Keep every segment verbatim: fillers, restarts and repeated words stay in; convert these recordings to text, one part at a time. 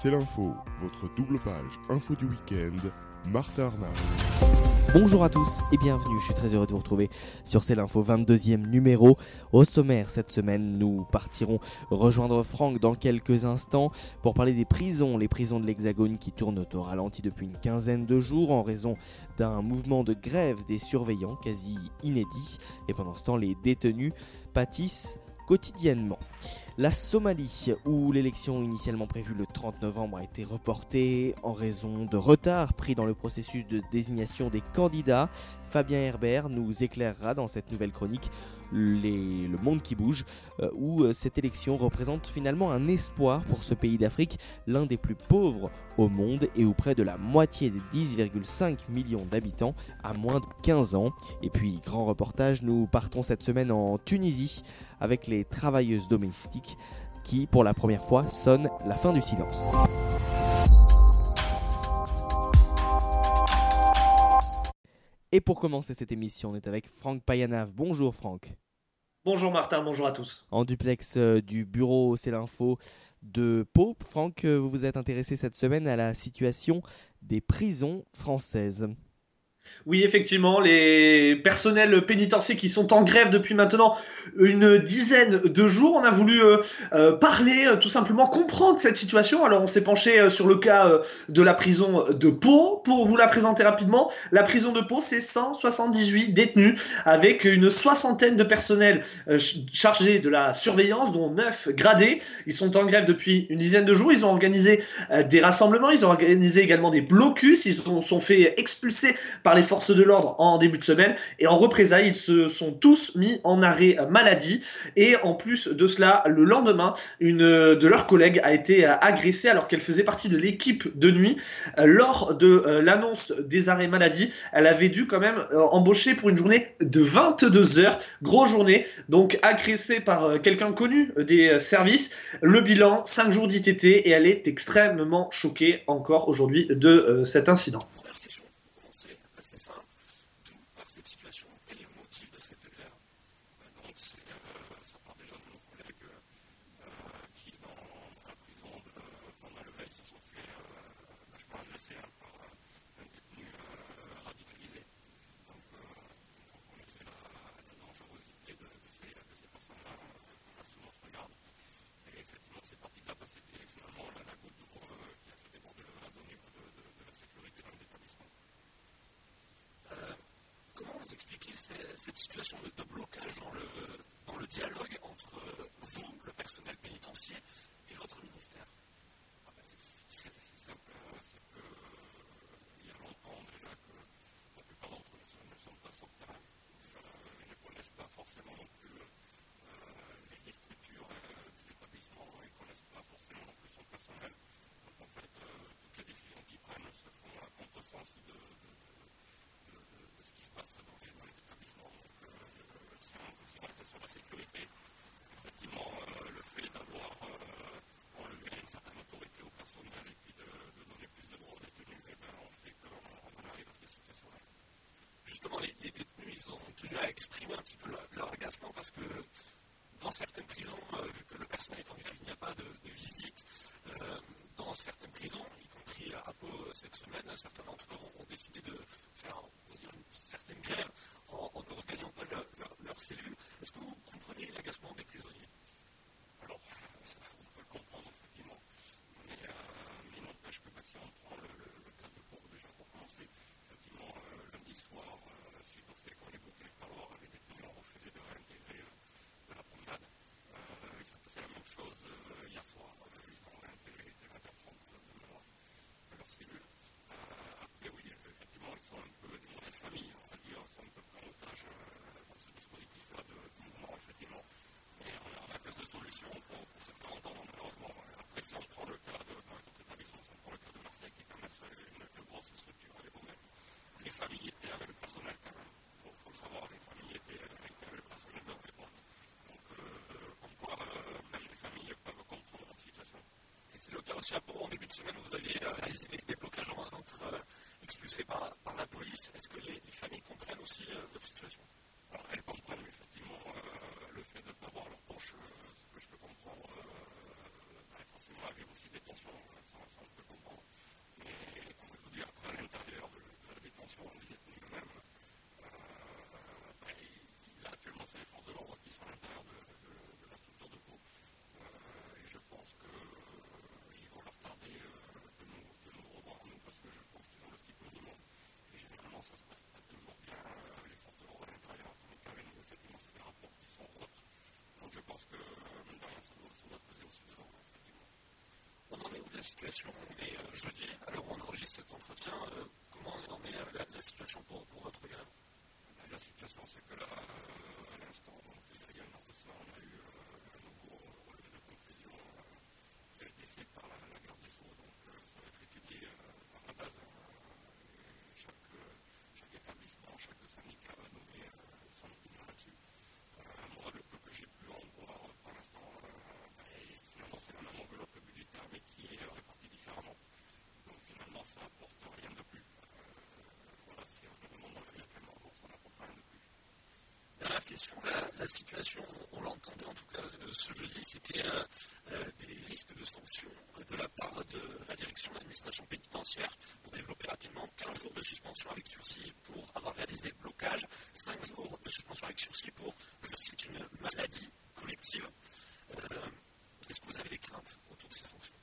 C'est l'info, votre double page info du week-end, Martin Arnaud. Bonjour à tous et bienvenue, je suis très heureux de vous retrouver sur C'est l'info vingt-deuxième numéro. Au sommaire cette semaine, nous partirons rejoindre Franck dans quelques instants pour parler des prisons, les prisons de l'Hexagone qui tournent au ralenti depuis une quinzaine de jours en raison d'un mouvement de grève des surveillants quasi inédit. Et pendant ce temps, les détenus pâtissent quotidiennement. La Somalie, où l'élection initialement prévue le trente novembre a été reportée en raison de retard pris dans le processus de désignation des candidats. Fabien Herbert nous éclairera dans cette nouvelle chronique les, le monde qui bouge, euh, où euh, cette élection représente finalement un espoir pour ce pays d'Afrique, l'un des plus pauvres au monde et où près de la moitié des dix virgule cinq millions d'habitants a moins de quinze ans. Et puis, grand reportage, nous partons cette semaine en Tunisie avec les travailleuses domestiques qui, pour la première fois, sonnent la fin du silence. Et pour commencer cette émission, on est avec Franck Payanav. Bonjour Franck. Bonjour Martin, bonjour à tous. En duplex euh, du bureau C'est l'info de Pau. Franck, euh, vous vous êtes intéressé cette semaine à la situation des prisons françaises. Oui, effectivement, les personnels pénitentiaires qui sont en grève depuis maintenant une dizaine de jours. On a voulu euh, euh, parler, euh, tout simplement comprendre cette situation. Alors, on s'est penché euh, sur le cas euh, de la prison de Pau. Pour vous la présenter rapidement, la prison de Pau, c'est cent soixante-dix-huit détenus avec une soixantaine de personnels euh, chargés de la surveillance, dont neuf gradés. Ils sont en grève depuis une dizaine de jours. Ils ont organisé euh, des rassemblements. Ils ont organisé également des blocus. Ils sont, sont fait expulser par les forces de l'ordre en début de semaine et en représailles ils se sont tous mis en arrêt maladie et en plus de cela le lendemain une de leurs collègues a été agressée alors qu'elle faisait partie de l'équipe de nuit. Lors de l'annonce des arrêts maladie, elle avait dû quand même embaucher pour une journée de vingt-deux heures, grosse journée, donc agressée par quelqu'un connu des services. Le bilan, cinq jours d'I T T et elle est extrêmement choquée encore aujourd'hui de cet incident. Expliquer cette situation de blocage dans le, dans le dialogue entre vous, le personnel pénitentiaire, et votre ministère. Ah ben, c'est, c'est simple, c'est que euh, il y a longtemps déjà que la plupart d'entre nous ne sont pas sur le terrain. Déjà, ils ne connaissent pas forcément non plus euh, les structures euh, des établissements, ils ne connaissent pas forcément non plus son personnel. Donc en fait, euh, toutes les décisions qu'ils prennent se font à contresens de, de, de, de, de ce qui se passe dans les, dans les établissements. Donc euh, si, on, si on reste sur la sécurité, effectivement, euh, le fait d'avoir euh, enlevé une certaine autorité au personnel et puis de, de donner plus de droits aux détenus, eh ben, on fait qu'on on arrive à cette situation-là. Justement, les, les détenus, ils ont tenu à exprimer un petit peu leur, leur agacement parce que dans certaines prisons, euh, vu que le personnel est en grève, il n'y a pas de, de visite. Euh, dans certaines prisons, y compris à Pau cette semaine, certains d'entre eux ont, ont décidé de faire on va dire, une certaine grève en, en ne regagnant pas leur, leur, leur cellule. Est-ce que vous comprenez l'agacement des prisonniers? Alors, on peut le comprendre effectivement, mais, euh, mais il n'empêche que bah, si on prend le, le, le cas de Pau, déjà pour commencer, effectivement, euh, lundi soir, euh, suite au fait qu'on est bloqué par l'or, les détenus ont refusé de réintégrer euh, de la promenade. Euh, il s'est passé la même chose euh, hier soir. Euh, ils ont réintégré les vingt heures trente de, de, leur, de leur cellule. Euh, après, oui, effectivement, ils sont un peu des mauvaises familles, on va dire, ils sont un peu pris en otage euh, dans ce dispositif-là de, de mouvement, effectivement. Mais on a, on a plus de solutions pour, pour se faire entendre, malheureusement. Après, si on prend le cas de, dans les autres établissements, si on prend le cas de Marseille, qui est quand même une, une grosse structure à l'époque, les familles étaient avec le personnel quand même. Il faut, faut le savoir, les familles étaient, étaient avec le personnel dans les portes. Donc, euh, comme quoi, euh, même les familles peuvent comprendre la situation. Et c'est le cas aussi à Pau. En début de semaine, vous aviez réalisé des, des blocages entre euh, expulsés par, par la police. Est-ce que les, les familles comprennent aussi euh, votre situation? Alors, elles comprennent effectivement euh, le fait de ne pas voir leur poche, euh, ce que je peux comprendre. Euh, bah, forcément arrive aussi des tensions, ça, ça on peut comprendre. Mais comme je vous dis, après, à l'intérieur de, de la détention, les détenus eux-mêmes, euh, ben, il, là, actuellement, c'est les forces de l'ordre qui sont à l'intérieur de, de, de la structure de Pau. Euh, et je pense qu'ils euh, vont leur tarder euh, de, nous, de nous revoir, nous, parce que je pense qu'ils ont le strict minimum. Et généralement, ça se passe pas toujours bien euh, avec les forces de l'ordre à l'intérieur. Donc, avec nous, effectivement, c'est des rapports qui sont autres. Donc, je pense que, euh, mine de rien, ça doit, ça doit peser aussi dedans, effectivement. On en est où de la situation? On est euh, jeudi, alors on enregistre cet entretien. Euh, comment en est euh, la, la situation pour, pour votre grève? La situation, c'est que là, euh, à l'instant, donc, il y a également de ça, on a eu euh, un nouveau relevé de conclusion euh, qui a été fait par la, la garde des Sceaux. Donc, euh, ça va être étudié euh, par la base. Euh, chaque, euh, chaque établissement, chaque syndicat va donner euh, son opinion là-dessus. Euh, moi, le peu que j'ai pu en voir euh, pour l'instant, euh, ben, finalement, c'est la même enveloppe budgétaire, mais qui est euh, répartie différemment. Donc, finalement, ça n'apporte rien de plus. Voilà, si on me demande mon avis actuellement, bon, ça n'apporte rien de plus. Dernière question, la, la situation, on l'entendait en tout cas ce jeudi, c'était euh, euh, des risques de sanctions de la part de la direction de l'administration pénitentiaire pour développer rapidement quinze jours de suspension avec sursis pour avoir réalisé des blocages, cinq jours de suspension avec sursis pour, je cite, une maladie collective. Euh, est-ce que vous avez des craintes autour de ces sanctions?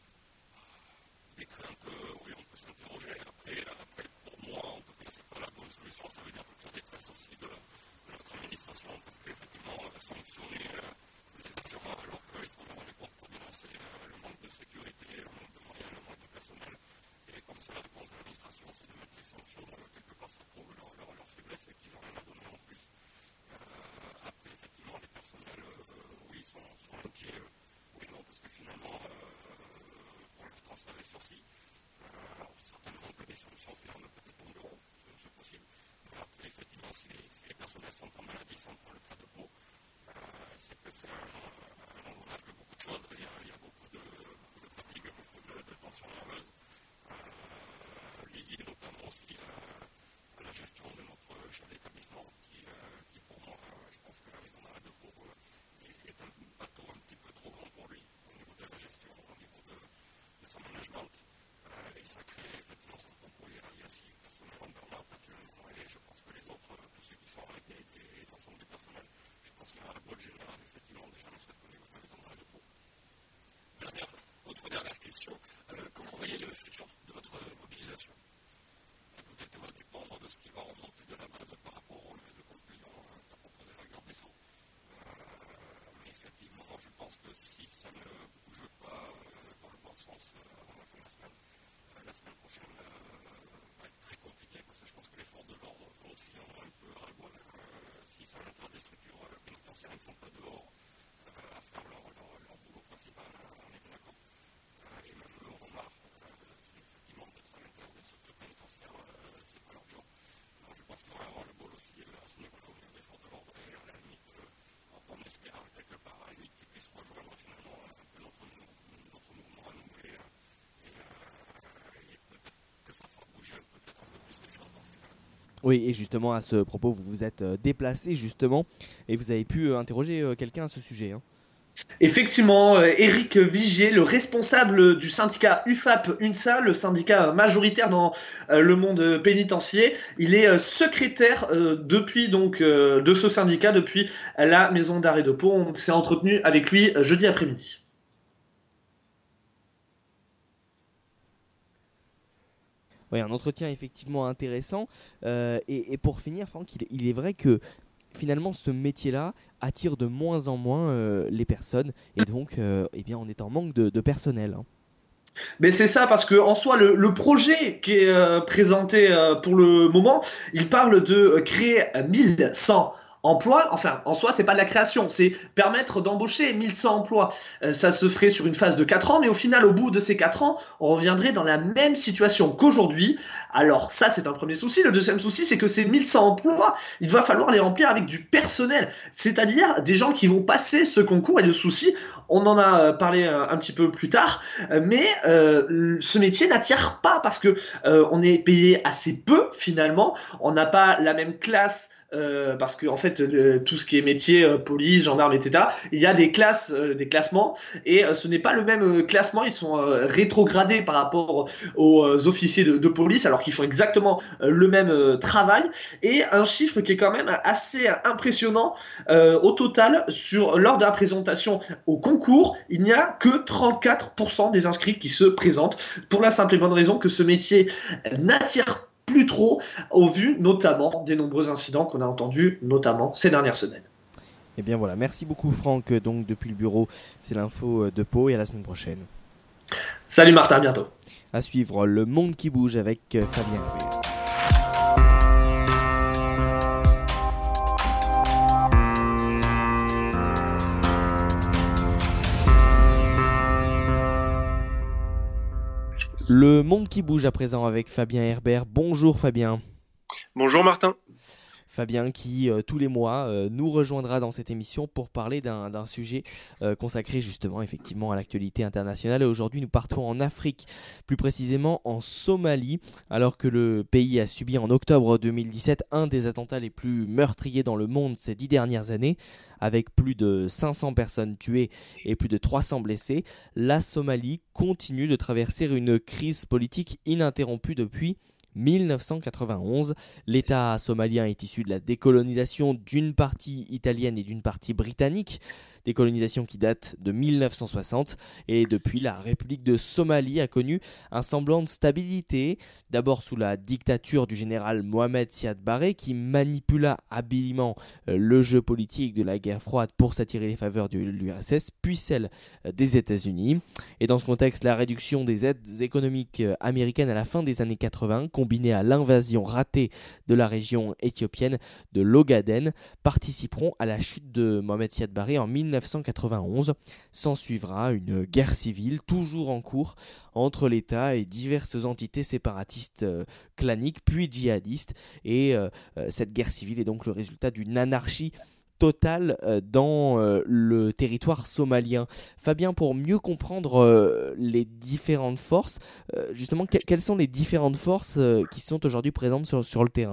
Des craintes, euh, oui, on peut s'interroger. Après, après, pour moi, en tout cas, c'est pas la bonne solution. Ça veut dire toute la détresse aussi de, de notre administration, parce qu'effectivement, sanctionner euh, les agents alors qu'ils sont devant les portes pour dénoncer euh, le manque de sécurité, le manque de moyens, le manque de personnel. Et comme ça, la réponse de l'administration, c'est de mettre les sanctions, euh, quelque part, ça prouve leur, leur, leur faiblesse et qu'ils n'ont rien à donner en plus. Euh, après, effectivement, les personnels, euh, oui, sont, sont inquiets. Euh, oui, non, parce que finalement, euh, pour l'instant, ça avait sursis. Euh, alors, certainement que des solutions fermes peut-être tomberont, c'est possible. Mais après, effectivement, si les, si les personnels sont en maladie, sont pour le cas de peau, euh, c'est que c'est un, un engrenage de beaucoup de choses. Il y a, il y a beaucoup, de, beaucoup de fatigue, beaucoup de, de tensions nerveuses, euh, liées notamment aussi à, à la gestion de notre chef d'établissement, qui, euh, qui pour moi, euh, je pense que la maison d'arrêt de Pau euh, est, est un bateau un petit peu trop grand pour lui, au niveau de la gestion, au niveau de, de son management. Euh, et ça crée effectivement son propos. Il y a, il y a six personnels en burn-out actuellement, et je pense que les autres, tous ceux qui sont arrêtés et l'ensemble du personnel, je pense qu'il y a un bol général, effectivement, déjà ne serait-ce qu'au niveau de la maison d'arrêt de Pau. Dernière, autre dernière question, euh, comment voyez le futur de votre mobilisation? Écoutez, tout va dépendre de ce qui va remonter de la base par rapport aux de conclusion qu'a proposé la garde des Sceaux. Euh, mais effectivement, je pense que si ça ne bouge pas euh, dans le bon sens euh, avant la fin de la semaine, euh, la semaine prochaine euh, va être très compliquée, parce que je pense que les forces de l'ordre aussi en ont un peu ras-le-bol. Euh, S'ils sont à l'intérieur des structures euh, pénitentiaires, ils ne sont pas dehors euh, à faire leur, leur, leur boulot principal, euh, on est bien d'accord. Euh, et même eux auront marre, euh, c'est effectivement d'être à l'intérieur des structures pénitentiaires, euh, c'est pas leur job. Alors je pense qu'il va y avoir le bol aussi euh, à ce niveau-là, au niveau des forces de l'ordre, et à la limite, euh, on espère quelque part à la limite qu'ils puissent rejoindre finalement un peu notre, notre mouvement à nous, et, et, euh, et peut-être que ça fera bouger peut-être un peu plus les choses dans ces cas-là. Oui, et justement, à ce propos, vous vous êtes euh, déplacé justement, et vous avez pu euh, interroger euh, quelqu'un à ce sujet. Hein. Effectivement, euh, Éric Vigier, le responsable du syndicat U F A P U N S A, le syndicat majoritaire dans euh, le monde pénitentiaire, il est euh, secrétaire euh, depuis donc euh, de ce syndicat depuis la maison d'arrêt de Pau. On s'est entretenu avec lui euh, jeudi après-midi. Oui, un entretien effectivement intéressant. Euh, et, et pour finir, Franck, il, il est vrai que finalement ce métier-là attire de moins en moins euh, les personnes, et donc euh, eh bien, on est en manque de, de personnel. Hein. Mais c'est ça, parce que en soi, le, le projet qui est euh, présenté euh, pour le moment, il parle de créer mille cent emplois. Enfin, en soi, c'est pas de la création, c'est permettre d'embaucher mille cent emplois. Euh, ça se ferait sur une phase de quatre ans, mais au final, au bout de ces quatre ans, on reviendrait dans la même situation qu'aujourd'hui. Alors ça, c'est un premier souci. Le deuxième souci, c'est que ces mille cent emplois, il va falloir les remplir avec du personnel, c'est-à-dire des gens qui vont passer ce concours. Et le souci, on en a parlé un, un petit peu plus tard, mais euh, ce métier n'attire pas, parce que euh, on est payé assez peu finalement. On n'a pas la même classe euh, parce que en fait le, tout ce qui est métier, euh, police, gendarme, et cetera. Il y a des classes, euh, des classements, et euh, ce n'est pas le même euh, classement. Ils sont euh, rétrogradés par rapport aux euh, officiers de, de police, alors qu'ils font exactement euh, le même euh, travail. Et un chiffre qui est quand même assez impressionnant, euh, au total, sur lors de la présentation au concours, il n'y a que trente-quatre pour cent des inscrits qui se présentent, pour la simple et bonne raison que ce métier n'attire plus trop, au vu notamment des nombreux incidents qu'on a entendus, notamment ces dernières semaines. Et bien voilà, merci beaucoup Franck, donc depuis le bureau, c'est l'info de Pau et à la semaine prochaine. Salut Martin, à bientôt. À suivre, le monde qui bouge avec Fabien Herbert. Le monde qui bouge à présent avec Fabien Herbert. Bonjour Fabien. Bonjour Martin. Fabien qui, euh, tous les mois, euh, nous rejoindra dans cette émission pour parler d'un, d'un sujet euh, consacré justement effectivement à l'actualité internationale. Et aujourd'hui, nous partons en Afrique, plus précisément en Somalie, alors que le pays a subi en octobre deux mille dix-sept un des attentats les plus meurtriers dans le monde ces dix dernières années, avec plus de cinq cents personnes tuées et plus de trois cents blessés. La Somalie continue de traverser une crise politique ininterrompue depuis mille neuf cent quatre-vingt-onze. L'État somalien est issu de la décolonisation d'une partie italienne et d'une partie britannique, décolonisation qui date de mille neuf cent soixante, et depuis la République de Somalie a connu un semblant de stabilité, d'abord sous la dictature du général Mohamed Siad Barre qui manipula habilement le jeu politique de la guerre froide pour s'attirer les faveurs de l'U R S S, puis celle des États-Unis. Et dans ce contexte, la réduction des aides économiques américaines à la fin des années quatre-vingts, combinée à l'invasion ratée de la région éthiopienne de l'Ogaden, participeront à la chute de Mohamed Siad Barre en mille neuf cent quatre-vingt-onze. S'en suivra une guerre civile toujours en cours entre l'État et diverses entités séparatistes euh, claniques puis djihadistes, et euh, euh, cette guerre civile est donc le résultat d'une anarchie totale euh, dans euh, le territoire somalien. Fabien, pour mieux comprendre euh, les différentes forces, euh, justement, que- quelles sont les différentes forces euh, qui sont aujourd'hui présentes sur, sur le terrain ?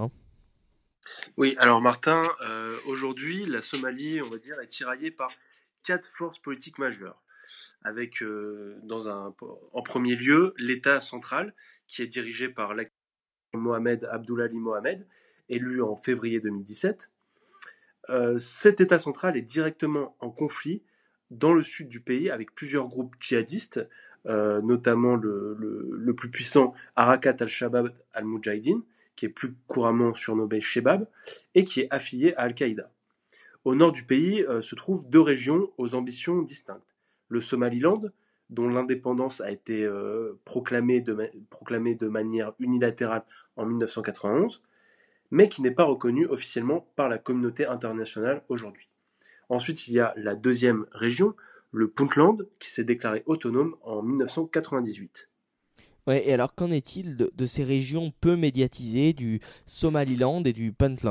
Oui, alors Martin, euh, aujourd'hui, la Somalie, on va dire, est tiraillée par quatre forces politiques majeures. Avec, euh, dans un, en premier lieu, l'État central, qui est dirigé par l'actuel Mohamed Abdullahi Mohamed, élu en février deux mille dix-sept. Euh, cet État central est directement en conflit dans le sud du pays avec plusieurs groupes djihadistes, euh, notamment le, le, le plus puissant Harakat al-Shabab al-Mujahideen, qui est plus couramment surnommé Shebab, et qui est affilié à Al-Qaïda. Au nord du pays euh, se trouvent deux régions aux ambitions distinctes. Le Somaliland, dont l'indépendance a été euh, proclamée, de ma- proclamée de manière unilatérale en mille neuf cent quatre-vingt-onze, mais qui n'est pas reconnu officiellement par la communauté internationale aujourd'hui. Ensuite, il y a la deuxième région, le Puntland, qui s'est déclaré autonome en mille neuf cent quatre-vingt-dix-huit. Ouais, et alors qu'en est-il de, de ces régions peu médiatisées du Somaliland et du Puntland ?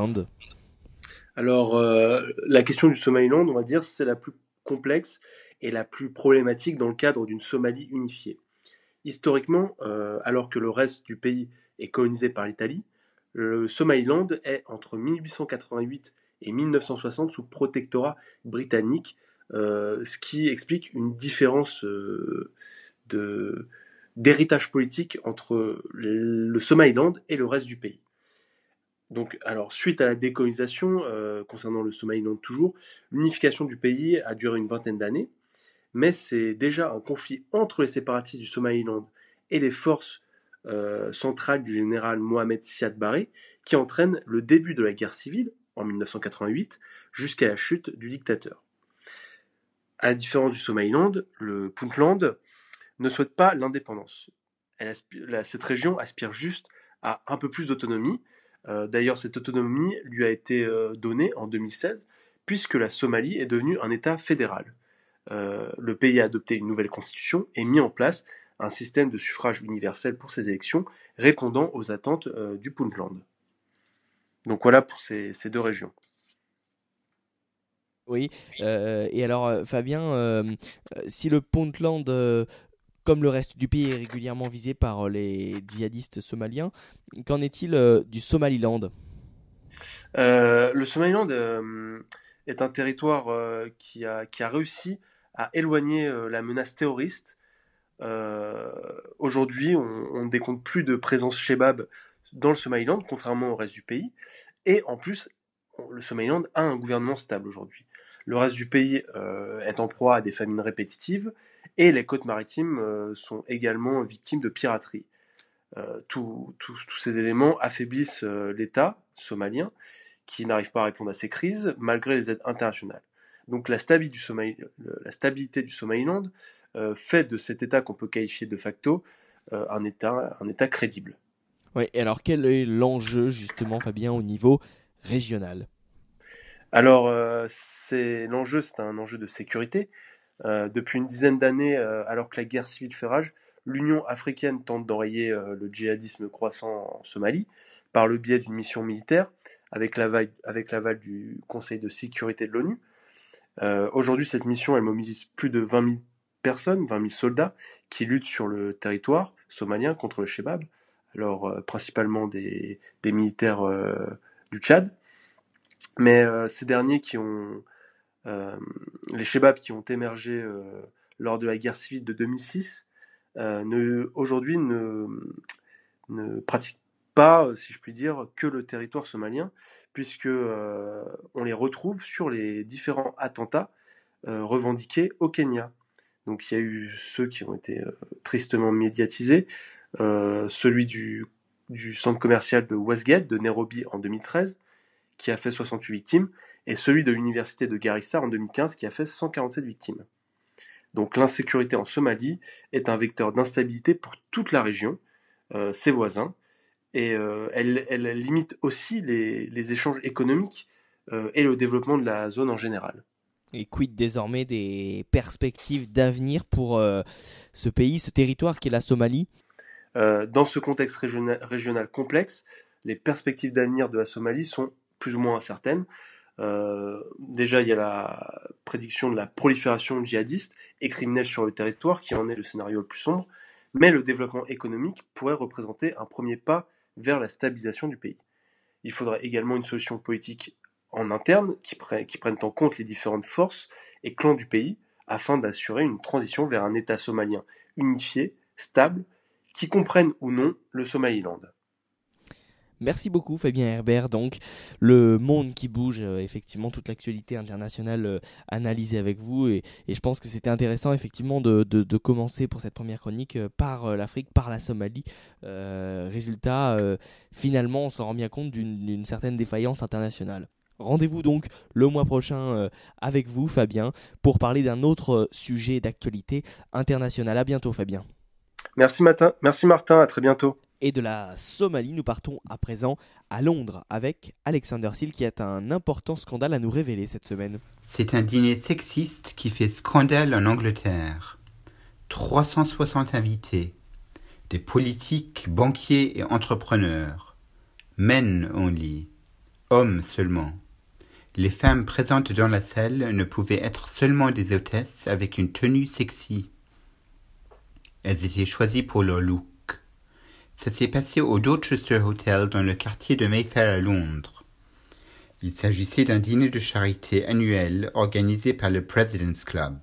Alors, euh, la question du Somaliland, on va dire, c'est la plus complexe et la plus problématique dans le cadre d'une Somalie unifiée. Historiquement, euh, alors que le reste du pays est colonisé par l'Italie, le Somaliland est entre mille huit cent quatre-vingt-huit et mille neuf cent soixante sous protectorat britannique, euh, ce qui explique une différence euh, de, d'héritage politique entre le Somaliland et le reste du pays. Donc, alors, suite à la décolonisation, euh, concernant le Somaliland toujours, l'unification du pays a duré une vingtaine d'années, mais c'est déjà un conflit entre les séparatistes du Somaliland et les forces euh, centrales du général Mohamed Siad Barre qui entraîne le début de la guerre civile en mille neuf cent quatre-vingt-huit jusqu'à la chute du dictateur. À la différence du Somaliland, le Puntland ne souhaite pas l'indépendance. Elle aspire, la, cette région aspire juste à un peu plus d'autonomie. Euh, d'ailleurs, cette autonomie lui a été euh, donnée en deux mille seize, puisque la Somalie est devenue un État fédéral. Euh, le pays a adopté une nouvelle constitution et mis en place un système de suffrage universel pour ces élections, répondant aux attentes euh, du Puntland. Donc voilà pour ces, ces deux régions. Oui, euh, et alors euh, Fabien, euh, euh, si le Puntland, euh, comme le reste du pays, est régulièrement visé par euh, les djihadistes somaliens, qu'en est-il euh, du Somaliland ? Euh, le Somaliland euh, est un territoire euh, qui a, qui a réussi à éloigner euh, la menace terroriste. Euh, Aujourd'hui, on ne décompte plus de présence Shebab dans le Somaliland, contrairement au reste du pays. Et en plus, on- le Somaliland a un gouvernement stable aujourd'hui. Le reste du pays euh, est en proie à des famines répétitives et les côtes maritimes euh, sont également victimes de piraterie. Euh, tous tous- tous ces éléments affaiblissent euh, l'État somalien qui n'arrive pas à répondre à ces crises malgré les aides internationales. Donc la stabilité du, Somali- le- la stabilité du Somaliland euh, fait de cet État qu'on peut qualifier de facto euh, un État, un État crédible. Ouais, et alors quel est l'enjeu justement, Fabien, au niveau régional? Alors euh, c'est l'enjeu, c'est un enjeu de sécurité. Euh, depuis une dizaine d'années, euh, alors que la guerre civile fait rage, l'Union africaine tente d'enrayer euh, le djihadisme croissant en Somalie par le biais d'une mission militaire avec l'aval, avec l'aval du Conseil de sécurité de l'ONU. Euh, aujourd'hui, cette mission, elle mobilise plus de vingt mille personnes, vingt mille soldats qui luttent sur le territoire somalien contre le Shebab, alors euh, principalement des, des militaires euh, du Tchad, mais euh, ces derniers qui ont euh, les Shebabs qui ont émergé euh, lors de la guerre civile de deux mille six euh, ne, aujourd'hui ne, ne pratiquent pas, si je puis dire, que le territoire somalien, puisque euh, on les retrouve sur les différents attentats euh, revendiqués au Kenya. Donc il y a eu ceux qui ont été euh, tristement médiatisés, euh, celui du, du centre commercial de Westgate de Nairobi en deux mille treize, qui a fait soixante-huit victimes, et celui de l'université de Garissa en deux mille quinze, qui a fait cent quarante-sept victimes. Donc l'insécurité en Somalie est un vecteur d'instabilité pour toute la région, euh, ses voisins, et euh, elle, elle limite aussi les, les échanges économiques euh, et le développement de la zone en général. Et quid désormais des perspectives d'avenir pour euh, ce pays, ce territoire qui est la Somalie? Euh, dans ce contexte régional, régional complexe, les perspectives d'avenir de la Somalie sont plus ou moins incertaines. Euh, déjà, il y a la prédiction de la prolifération djihadiste et criminelle sur le territoire, qui en est le scénario le plus sombre, mais le développement économique pourrait représenter un premier pas vers la stabilisation du pays. Il faudrait également une solution politique en interne qui, pre- qui prenne en compte les différentes forces et clans du pays afin d'assurer une transition vers un État somalien unifié, stable, qui comprenne ou non le Somaliland. Merci beaucoup Fabien Herbert. Donc le monde qui bouge, euh, effectivement toute l'actualité internationale euh, analysée avec vous et, et je pense que c'était intéressant effectivement de, de, de commencer pour cette première chronique euh, par euh, l'Afrique, par la Somalie. Euh, résultat, euh, finalement on s'en rend bien compte d'une, d'une certaine défaillance internationale. Rendez-vous donc le mois prochain euh, avec vous Fabien pour parler d'un autre euh, sujet d'actualité internationale. À bientôt Fabien. Merci, Martin. Merci Martin, à très bientôt. Et de la Somalie, nous partons à présent à Londres avec Alexander Seal qui a un important scandale à nous révéler cette semaine. C'est un dîner sexiste qui fait scandale en Angleterre. trois cent soixante invités, des politiques, banquiers et entrepreneurs. Men only, hommes seulement. Les femmes présentes dans la salle ne pouvaient être seulement des hôtesses avec une tenue sexy. Elles étaient choisies pour leur look. Ça s'est passé au Dorchester Hotel dans le quartier de Mayfair à Londres. Il s'agissait d'un dîner de charité annuel organisé par le President's Club.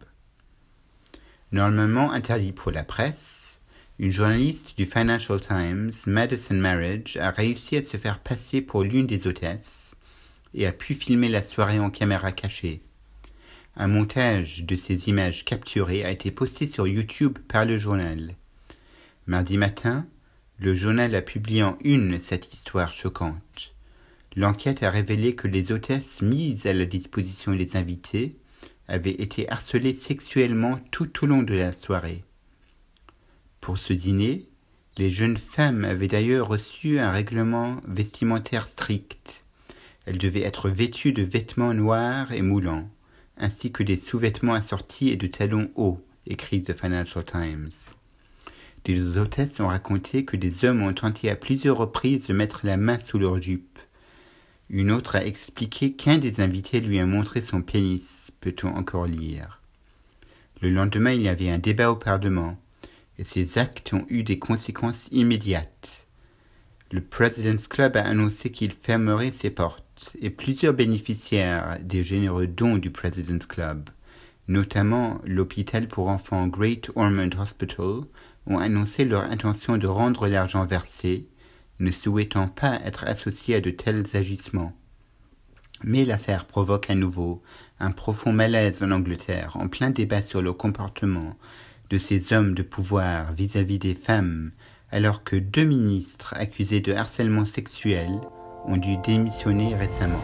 Normalement interdit pour la presse, une journaliste du Financial Times, Madison Marriage, a réussi à se faire passer pour l'une des hôtesses et a pu filmer la soirée en caméra cachée. Un montage de ces images capturées a été posté sur YouTube par le journal. Mardi matin, le journal a publié en une cette histoire choquante. L'enquête a révélé que les hôtesses mises à la disposition des invités avaient été harcelées sexuellement tout au long de la soirée. Pour ce dîner, les jeunes femmes avaient d'ailleurs reçu un règlement vestimentaire strict. Elles devaient être vêtues de vêtements noirs et moulants, ainsi que des sous-vêtements assortis et de talons hauts, écrit The Financial Times. Des hôtesses ont raconté que des hommes ont tenté à plusieurs reprises de mettre la main sous leur jupe. Une autre a expliqué qu'un des invités lui a montré son pénis, peut-on encore lire. Le lendemain, il y avait un débat au Parlement, et ces actes ont eu des conséquences immédiates. Le President's Club a annoncé qu'il fermerait ses portes. forte et plusieurs bénéficiaires des généreux dons du President's Club, notamment l'hôpital pour enfants Great Ormond Hospital, ont annoncé leur intention de rendre l'argent versé, ne souhaitant pas être associés à de tels agissements. Mais l'affaire provoque à nouveau un profond malaise en Angleterre, en plein débat sur le comportement de ces hommes de pouvoir vis-à-vis des femmes, alors que deux ministres accusés de harcèlement sexuel ont dû démissionner récemment.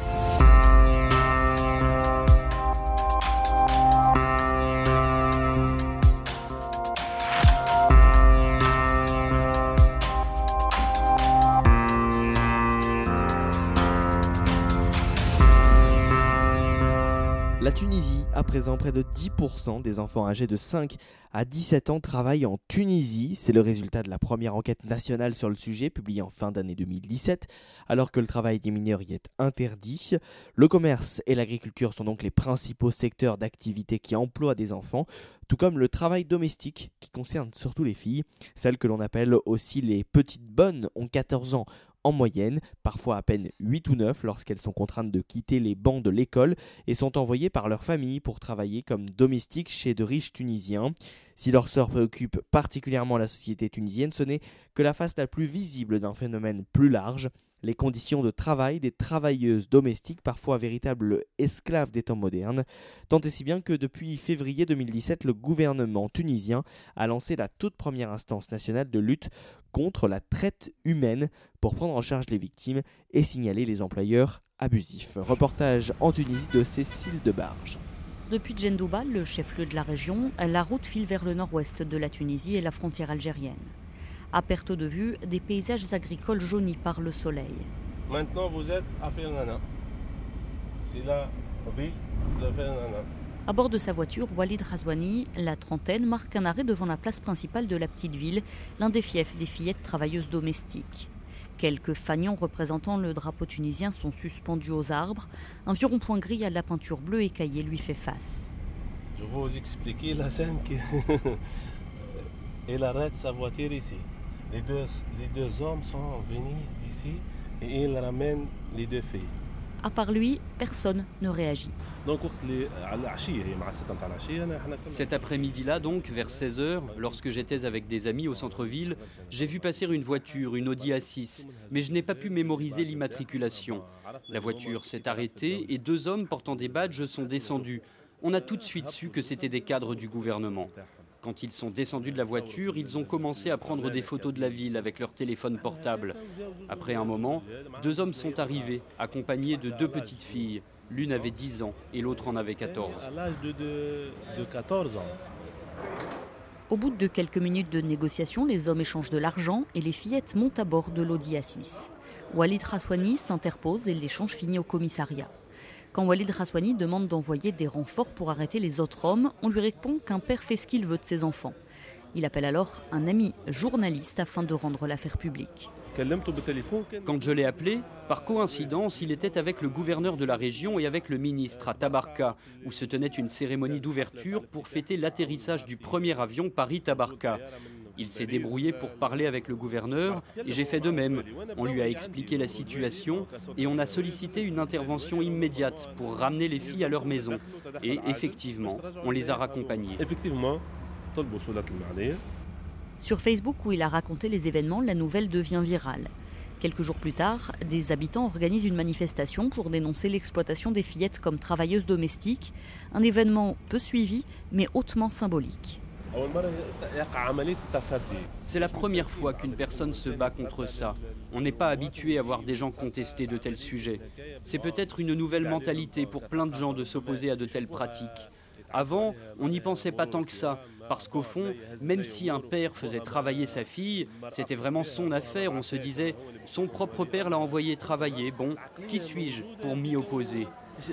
La Tunisie, à présent, près de dix pour cent des enfants âgés de cinq à dix-sept ans travaillent en Tunisie. C'est le résultat de la première enquête nationale sur le sujet, publiée en fin d'année deux mille dix-sept, alors que le travail des mineurs y est interdit. Le commerce et l'agriculture sont donc les principaux secteurs d'activité qui emploient des enfants, tout comme le travail domestique, qui concerne surtout les filles. Celles que l'on appelle aussi les petites bonnes ont quatorze ans en moyenne, parfois à peine huit ou neuf lorsqu'elles sont contraintes de quitter les bancs de l'école et sont envoyées par leur famille pour travailler comme domestiques chez de riches Tunisiens. Si leur sort préoccupe particulièrement la société tunisienne, ce n'est que la face la plus visible d'un phénomène plus large, les conditions de travail des travailleuses domestiques, parfois véritables esclaves des temps modernes, tant et si bien que depuis février deux mille dix-sept, le gouvernement tunisien a lancé la toute première instance nationale de lutte contre la traite humaine pour prendre en charge les victimes et signaler les employeurs abusifs. Reportage en Tunisie de Cécile Debarge. Depuis Djendouba, le chef-lieu de la région, la route file vers le nord-ouest de la Tunisie et la frontière algérienne. À perte de vue, des paysages agricoles jaunis par le soleil. Maintenant, vous êtes à Fernana. C'est la ville de Fernana. À bord de sa voiture, Walid Razouani, la trentaine, marque un arrêt devant la place principale de la petite ville, l'un des fiefs des fillettes travailleuses domestiques. Quelques fanions représentant le drapeau tunisien sont suspendus aux arbres. Un vieux rond-point gris à la peinture bleue écaillée lui fait face. Je vais vous expliquer la scène. Que Elle arrête sa voiture ici. Les deux, les deux hommes sont venus d'ici et ils ramènent les deux filles. À part lui, personne ne réagit. Cet après-midi-là, donc, vers seize heures, lorsque j'étais avec des amis au centre-ville, j'ai vu passer une voiture, une Audi A six, mais je n'ai pas pu mémoriser l'immatriculation. La voiture s'est arrêtée et deux hommes portant des badges sont descendus. On a tout de suite su que c'était des cadres du gouvernement. Quand ils sont descendus de la voiture, ils ont commencé à prendre des photos de la ville avec leur téléphone portable. Après un moment, deux hommes sont arrivés, accompagnés de deux petites filles. L'une avait dix ans et l'autre en avait quatorze. À l'âge de, de, de quatorze ans. Au bout de quelques minutes de négociation, les hommes échangent de l'argent et les fillettes montent à bord de l'Audi A six. Walid Razouani s'interpose et l'échange finit au commissariat. Quand Walid Razouani demande d'envoyer des renforts pour arrêter les autres hommes, on lui répond qu'un père fait ce qu'il veut de ses enfants. Il appelle alors un ami journaliste afin de rendre l'affaire publique. Quand je l'ai appelé, par coïncidence, il était avec le gouverneur de la région et avec le ministre à Tabarka, où se tenait une cérémonie d'ouverture pour fêter l'atterrissage du premier avion Paris-Tabarka. Il s'est débrouillé pour parler avec le gouverneur et j'ai fait de même. On lui a expliqué la situation et on a sollicité une intervention immédiate pour ramener les filles à leur maison. Et effectivement, on les a raccompagnées. Sur Facebook, où il a raconté les événements, la nouvelle devient virale. Quelques jours plus tard, des habitants organisent une manifestation pour dénoncer l'exploitation des fillettes comme travailleuses domestiques. Un événement peu suivi, mais hautement symbolique. C'est la première fois qu'une personne se bat contre ça. On n'est pas habitué à voir des gens contester de tels sujets. C'est peut-être une nouvelle mentalité pour plein de gens de s'opposer à de telles pratiques. Avant, on n'y pensait pas tant que ça, parce qu'au fond, même si un père faisait travailler sa fille, c'était vraiment son affaire. On se disait, son propre père l'a envoyé travailler, bon, qui suis-je pour m'y opposer ?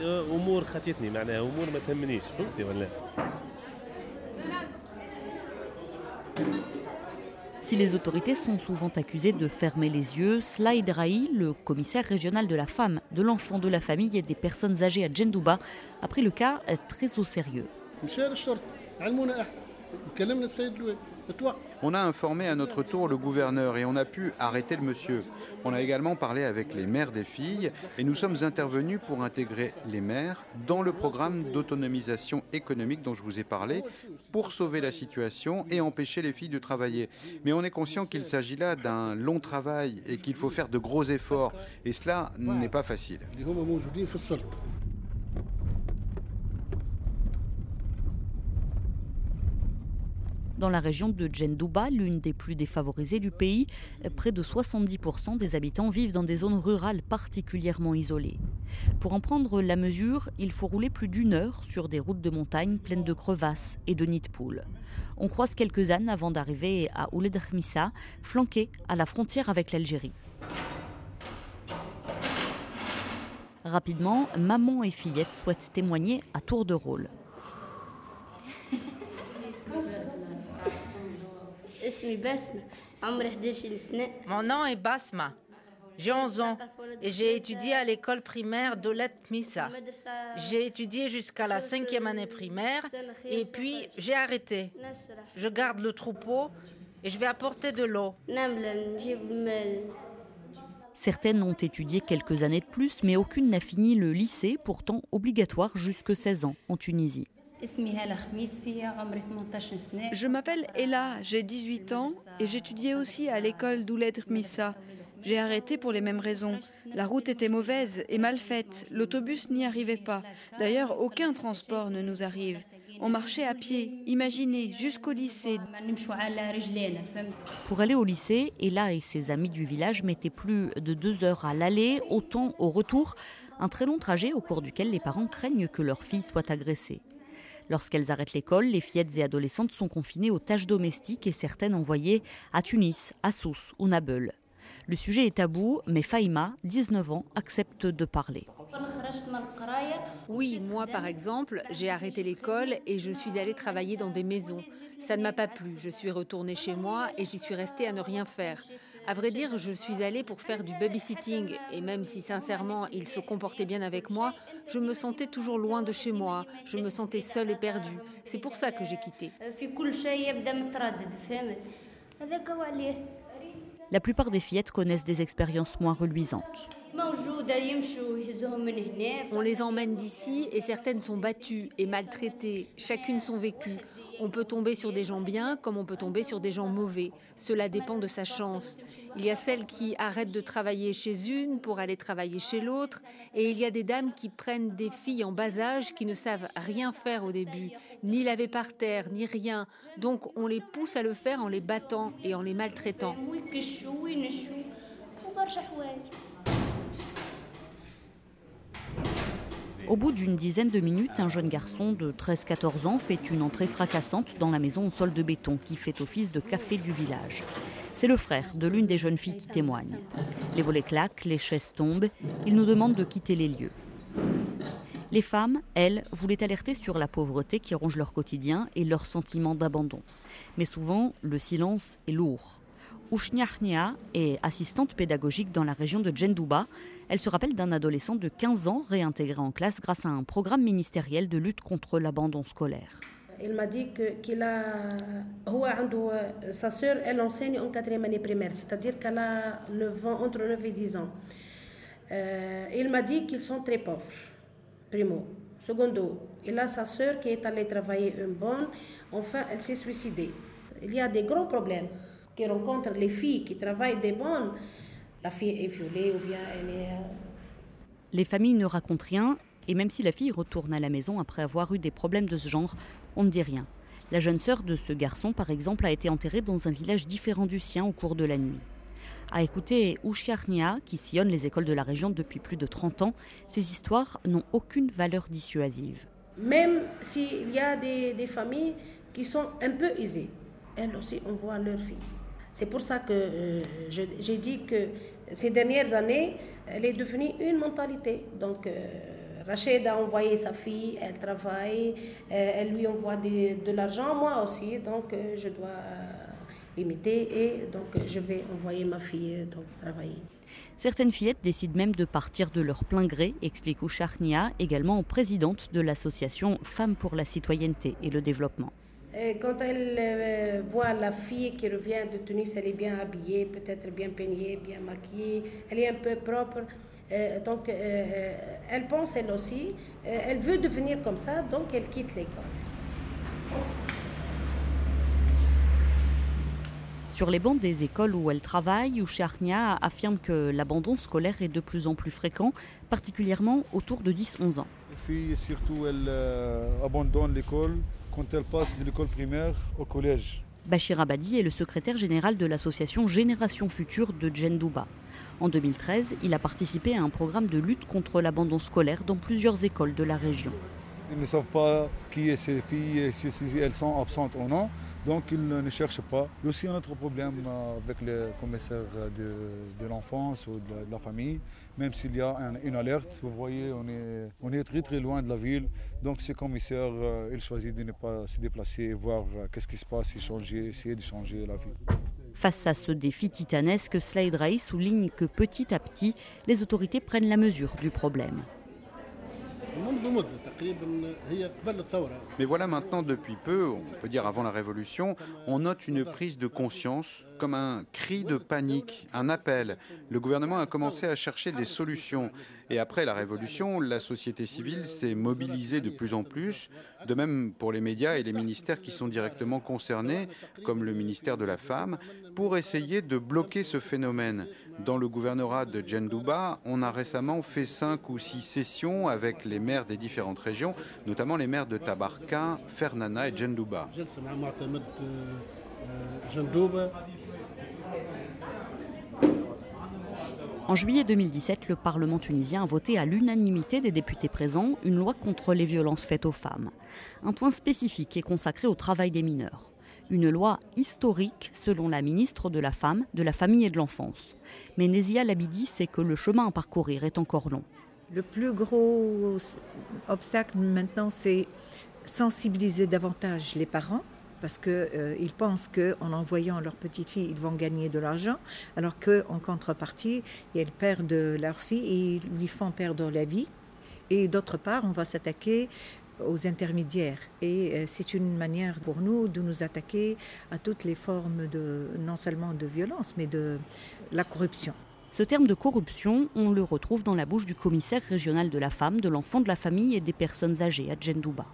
Si les autorités sont souvent accusées de fermer les yeux, Slaïd Rahi, le commissaire régional de la femme, de l'enfant, de la famille et des personnes âgées à Djendouba, a pris le cas très au sérieux. On a informé à notre tour le gouverneur et on a pu arrêter le monsieur. On a également parlé avec les mères des filles et nous sommes intervenus pour intégrer les mères dans le programme d'autonomisation économique dont je vous ai parlé pour sauver la situation et empêcher les filles de travailler. Mais on est conscient qu'il s'agit là d'un long travail et qu'il faut faire de gros efforts et cela n'est pas facile. Dans la région de Djendouba, l'une des plus défavorisées du pays, près de soixante-dix pour cent des habitants vivent dans des zones rurales particulièrement isolées. Pour en prendre la mesure, il faut rouler plus d'une heure sur des routes de montagne pleines de crevasses et de nids de poules. On croise quelques ânes avant d'arriver à Ouled Khmissa, flanqué à la frontière avec l'Algérie. Rapidement, maman et fillette souhaitent témoigner à tour de rôle. Mon nom est Basma. J'ai onze ans et j'ai étudié à l'école primaire d'Ouled Khmissa. J'ai étudié jusqu'à la cinquième année primaire et puis j'ai arrêté. Je garde le troupeau et je vais apporter de l'eau. Certaines ont étudié quelques années de plus, mais aucune n'a fini le lycée, pourtant obligatoire jusque seize ans en Tunisie. Je m'appelle Ella, j'ai dix-huit ans et j'étudiais aussi à l'école d'Ouled Khmissa. J'ai arrêté pour les mêmes raisons. La route était mauvaise et mal faite, l'autobus n'y arrivait pas. D'ailleurs, aucun transport ne nous arrive. On marchait à pied, imaginez, jusqu'au lycée. Pour aller au lycée, Ella et ses amis du village mettaient plus de deux heures à l'aller, autant au retour. Un très long trajet au cours duquel les parents craignent que leur fille soit agressée. Lorsqu'elles arrêtent l'école, les fillettes et adolescentes sont confinées aux tâches domestiques et certaines envoyées à Tunis, à Sousse ou Nabeul. Le sujet est tabou, mais Faïma, dix-neuf ans, accepte de parler. Oui, moi par exemple, j'ai arrêté l'école et je suis allée travailler dans des maisons. Ça ne m'a pas plu, je suis retournée chez moi et j'y suis restée à ne rien faire. À vrai dire, je suis allée pour faire du babysitting et même si sincèrement ils se comportaient bien avec moi, je me sentais toujours loin de chez moi, je me sentais seule et perdue. C'est pour ça que j'ai quitté. La plupart des fillettes connaissent des expériences moins reluisantes. On les emmène d'ici et certaines sont battues et maltraitées, chacune son vécu. On peut tomber sur des gens bien comme on peut tomber sur des gens mauvais. Cela dépend de sa chance. Il y a celles qui arrêtent de travailler chez une pour aller travailler chez l'autre et il y a des dames qui prennent des filles en bas âge qui ne savent rien faire au début, ni laver par terre, ni rien. Donc on les pousse à le faire en les battant et en les maltraitant. Au bout d'une dizaine de minutes, un jeune garçon de treize à quatorze ans fait une entrée fracassante dans la maison au sol de béton qui fait office de café du village. C'est le frère de l'une des jeunes filles qui témoigne. Les volets claquent, les chaises tombent, il nous demande de quitter les lieux. Les femmes, elles, voulaient alerter sur la pauvreté qui ronge leur quotidien et leur sentiment d'abandon. Mais souvent, le silence est lourd. Ouchnia Khnia est assistante pédagogique dans la région de Djendouba. Elle se rappelle d'un adolescent de quinze ans réintégré en classe grâce à un programme ministériel de lutte contre l'abandon scolaire. Il m'a dit que, qu'il a, sa sœur, elle enseigne en quatrième année primaire, c'est-à-dire qu'elle a neuf ans, entre neuf et dix ans. Euh, il m'a dit qu'ils sont très pauvres, primo. Secondo, il a sa sœur qui est allée travailler une bonne, enfin elle s'est suicidée. Il y a des gros problèmes qui rencontrent les filles qui travaillent des bonnes. La fille est violée ou bien elle est... Les familles ne racontent rien et même si la fille retourne à la maison après avoir eu des problèmes de ce genre, on ne dit rien. La jeune sœur de ce garçon, par exemple, a été enterrée dans un village différent du sien au cours de la nuit. À écouter Ouchnia Khnia, qui sillonne les écoles de la région depuis plus de trente ans, ces histoires n'ont aucune valeur dissuasive. Même s'il y a des, des familles qui sont un peu aisées, elles aussi envoient leurs filles. C'est pour ça que euh, je, j'ai dit que ces dernières années, elle est devenue une mentalité. Donc, euh, Rachid a envoyé sa fille, elle travaille, euh, elle lui envoie des, de l'argent, moi aussi, donc euh, je dois limiter et donc je vais envoyer ma fille donc, travailler. Certaines fillettes décident même de partir de leur plein gré, explique Ouchnia Khnia, également présidente de l'association Femmes pour la citoyenneté et le développement. Et quand elle euh, voit la fille qui revient de Tunis, elle est bien habillée, peut-être bien peignée, bien maquillée, elle est un peu propre. Euh, donc euh, elle pense elle aussi, euh, elle veut devenir comme ça, donc elle quitte l'école. Sur les bancs des écoles où elle travaille, Oucharnia affirme que l'abandon scolaire est de plus en plus fréquent, particulièrement autour de dix onze ans. Les filles, surtout, elles euh, abandonnent l'école quand elles passent de l'école primaire au collège. Bachir Abadi est le secrétaire général de l'association Génération Future de Djendouba. En deux mille treize, il a participé à un programme de lutte contre l'abandon scolaire dans plusieurs écoles de la région. Ils ne savent pas qui est ces filles, si elles sont absentes ou non. Donc ils ne cherchent pas. Il y a aussi un autre problème avec les commissaires de, de l'enfance ou de, de la famille. Même s'il y a un, une alerte, vous voyez, on est, on est très très loin de la ville. Donc ces commissaires, euh, ils choisissent de ne pas se déplacer et voir euh, qu'est-ce qui se passe et changer, essayer de changer la ville. Face à ce défi titanesque, Slaid Raï souligne que petit à petit, les autorités prennent la mesure du problème. Mais voilà maintenant depuis peu, on peut dire avant la Révolution, on note une prise de conscience comme un cri de panique, un appel. Le gouvernement a commencé à chercher des solutions. Et après la Révolution, la société civile s'est mobilisée de plus en plus, de même pour les médias et les ministères qui sont directement concernés, comme le ministère de la Femme, pour essayer de bloquer ce phénomène. Dans le gouvernorat de Djendouba, on a récemment fait cinq ou six sessions avec les maires des différentes régions, notamment les maires de Tabarka, Fernana et Djendouba. En juillet deux mille dix-sept, le Parlement tunisien a voté à l'unanimité des députés présents une loi contre les violences faites aux femmes. Un point spécifique est consacré au travail des mineurs. Une loi historique, selon la ministre de la Femme, de la Famille et de l'Enfance. Mais Nézia Labidi sait que le chemin à parcourir est encore long. Le plus gros obstacle maintenant, c'est sensibiliser davantage les parents, parce qu'ils euh, pensent qu'en envoyant leur petite fille, ils vont gagner de l'argent, alors qu'en contrepartie, ils perdent leur fille et ils lui font perdre la vie. Et d'autre part, on va s'attaquer aux intermédiaires. Et euh, c'est une manière pour nous de nous attaquer à toutes les formes, de, non seulement de violence, mais de la corruption. Ce terme de corruption, on le retrouve dans la bouche du commissaire régional de la femme, de l'enfant, de la famille et des personnes âgées à Djendouba.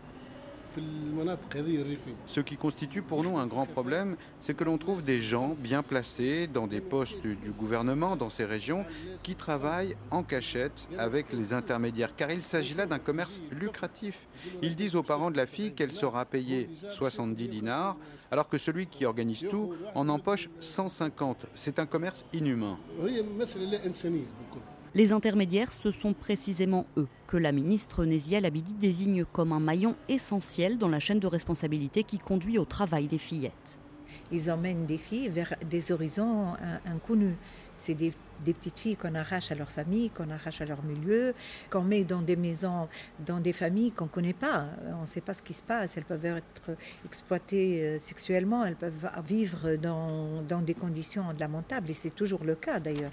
Ce qui constitue pour nous un grand problème, c'est que l'on trouve des gens bien placés dans des postes du gouvernement dans ces régions qui travaillent en cachette avec les intermédiaires, car il s'agit là d'un commerce lucratif. Ils disent aux parents de la fille qu'elle sera payée soixante-dix dinars, alors que celui qui organise tout en empoche cent cinquante. C'est un commerce inhumain. Les intermédiaires, ce sont précisément eux que la ministre Nézia Labidi désigne comme un maillon essentiel dans la chaîne de responsabilité qui conduit au travail des fillettes. Ils emmènent des filles vers des horizons inconnus. C'est des, des petites filles qu'on arrache à leur famille, qu'on arrache à leur milieu, qu'on met dans des maisons, dans des familles qu'on ne connaît pas. On ne sait pas ce qui se passe. Elles peuvent être exploitées sexuellement, elles peuvent vivre dans, dans des conditions lamentables. Et c'est toujours le cas d'ailleurs.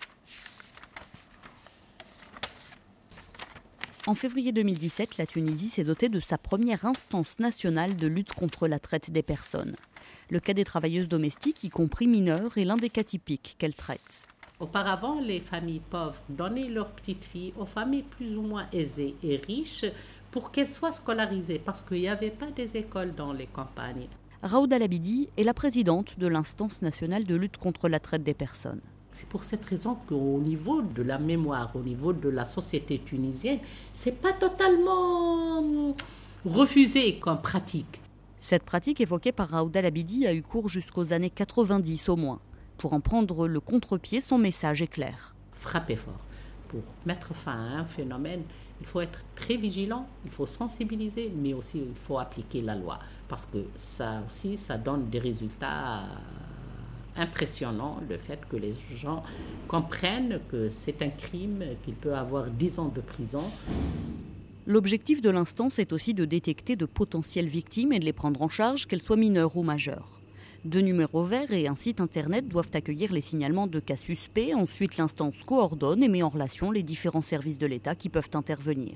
En février deux mille dix-sept, la Tunisie s'est dotée de sa première instance nationale de lutte contre la traite des personnes. Le cas des travailleuses domestiques, y compris mineures, est l'un des cas typiques qu'elle traite. Auparavant, les familles pauvres donnaient leurs petites filles aux familles plus ou moins aisées et riches pour qu'elles soient scolarisées, parce qu'il n'y avait pas des écoles dans les campagnes. Raouda Labidi est la présidente de l'instance nationale de lutte contre la traite des personnes. C'est pour cette raison qu'au niveau de la mémoire, au niveau de la société tunisienne, c'est pas totalement refusé comme pratique. Cette pratique évoquée par Raouda Labidi a eu cours jusqu'aux années quatre-vingt-dix au moins. Pour en prendre le contre-pied, son message est clair. Frapper fort. Pour mettre fin à un phénomène, il faut être très vigilant, il faut sensibiliser, mais aussi il faut appliquer la loi. Parce que ça aussi, ça donne des résultats impressionnant, le fait que les gens comprennent que c'est un crime, qu'il peut avoir dix ans de prison. L'objectif de l'instance est aussi de détecter de potentielles victimes et de les prendre en charge, qu'elles soient mineures ou majeures. Deux numéros verts et un site internet doivent accueillir les signalements de cas suspects. Ensuite, l'instance coordonne et met en relation les différents services de l'État qui peuvent intervenir.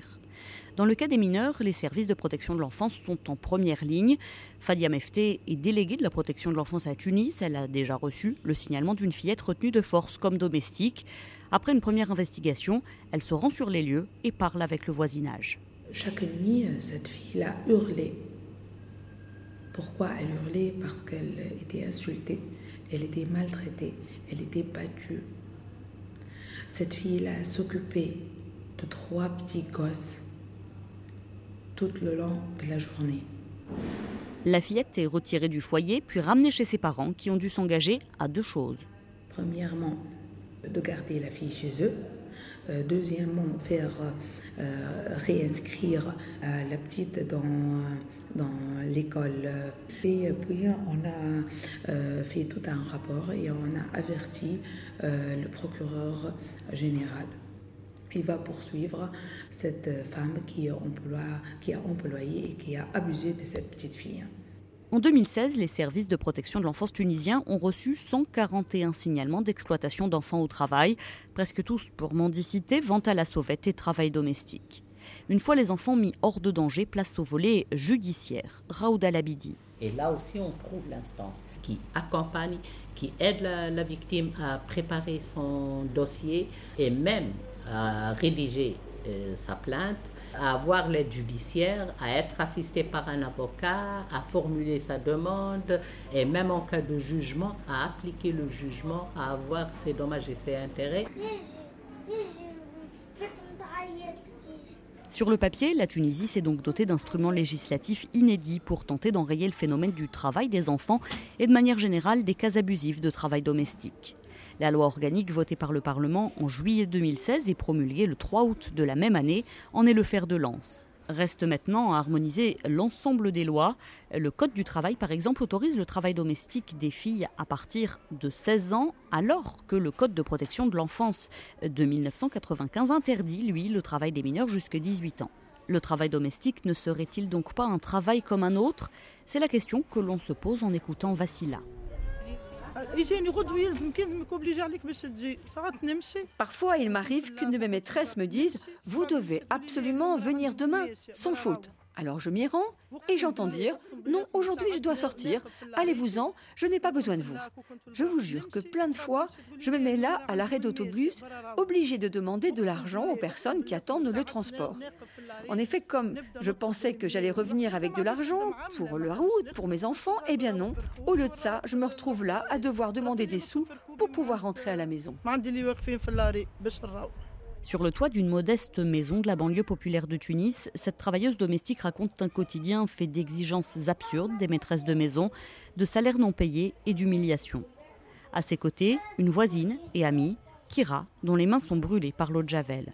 Dans le cas des mineurs, les services de protection de l'enfance sont en première ligne. Fadia Mefté est déléguée de la protection de l'enfance à Tunis. Elle a déjà reçu le signalement d'une fillette retenue de force comme domestique. Après une première investigation, elle se rend sur les lieux et parle avec le voisinage. Chaque nuit, cette fille a hurlé. Pourquoi elle hurlait? Parce qu'elle était insultée, elle était maltraitée, elle était battue. Cette fille-là s'occupait de trois petits gosses tout le long de la journée. La fillette est retirée du foyer, puis ramenée chez ses parents qui ont dû s'engager à deux choses. Premièrement, de garder la fille chez eux. Euh, deuxièmement, faire euh, réinscrire euh, la petite dans, dans l'école. Et puis, on a euh, fait tout un rapport et on a averti euh, le procureur général. Il va poursuivre cette femme qui, emploie, qui a employé et qui a abusé de cette petite fille. En deux mille seize, les services de protection de l'enfance tunisiens ont reçu cent quarante et un signalements d'exploitation d'enfants au travail, presque tous pour mendicité, vente à la sauvette et travail domestique. Une fois les enfants mis hors de danger, place au volet judiciaire. Raouda Labidi. Et là aussi, on trouve l'instance qui accompagne, qui aide la, la victime à préparer son dossier et même à rédiger euh, sa plainte, à avoir l'aide judiciaire, à être assisté par un avocat, à formuler sa demande et même en cas de jugement, à appliquer le jugement, à avoir ses dommages et ses intérêts. Sur le papier, la Tunisie s'est donc dotée d'instruments législatifs inédits pour tenter d'enrayer le phénomène du travail des enfants et de manière générale des cas abusifs de travail domestique. La loi organique votée par le Parlement en juillet deux mille seize et promulguée le trois août de la même année en est le fer de lance. Reste maintenant à harmoniser l'ensemble des lois. Le Code du travail, par exemple, autorise le travail domestique des filles à partir de seize ans, alors que le Code de protection de l'enfance de mille neuf cent quatre-vingt-quinze interdit, lui, le travail des mineurs jusqu'à dix-huit ans. Le travail domestique ne serait-il donc pas un travail comme un autre? C'est la question que l'on se pose en écoutant Vassila. Parfois, il m'arrive qu'une de mes maîtresses me dise « Vous devez absolument venir demain, sans faute ». Alors je m'y rends et j'entends dire « Non, aujourd'hui je dois sortir, allez-vous-en, je n'ai pas besoin de vous ». Je vous jure que plein de fois, je me mets là à l'arrêt d'autobus, obligée de demander de l'argent aux personnes qui attendent le transport. En effet, comme je pensais que j'allais revenir avec de l'argent pour la route, pour mes enfants, eh bien non. Au lieu de ça, je me retrouve là à devoir demander des sous pour pouvoir rentrer à la maison. Sur le toit d'une modeste maison de la banlieue populaire de Tunis, cette travailleuse domestique raconte un quotidien fait d'exigences absurdes des maîtresses de maison, de salaires non payés et d'humiliation. À ses côtés, une voisine et amie, Kira, dont les mains sont brûlées par l'eau de Javel.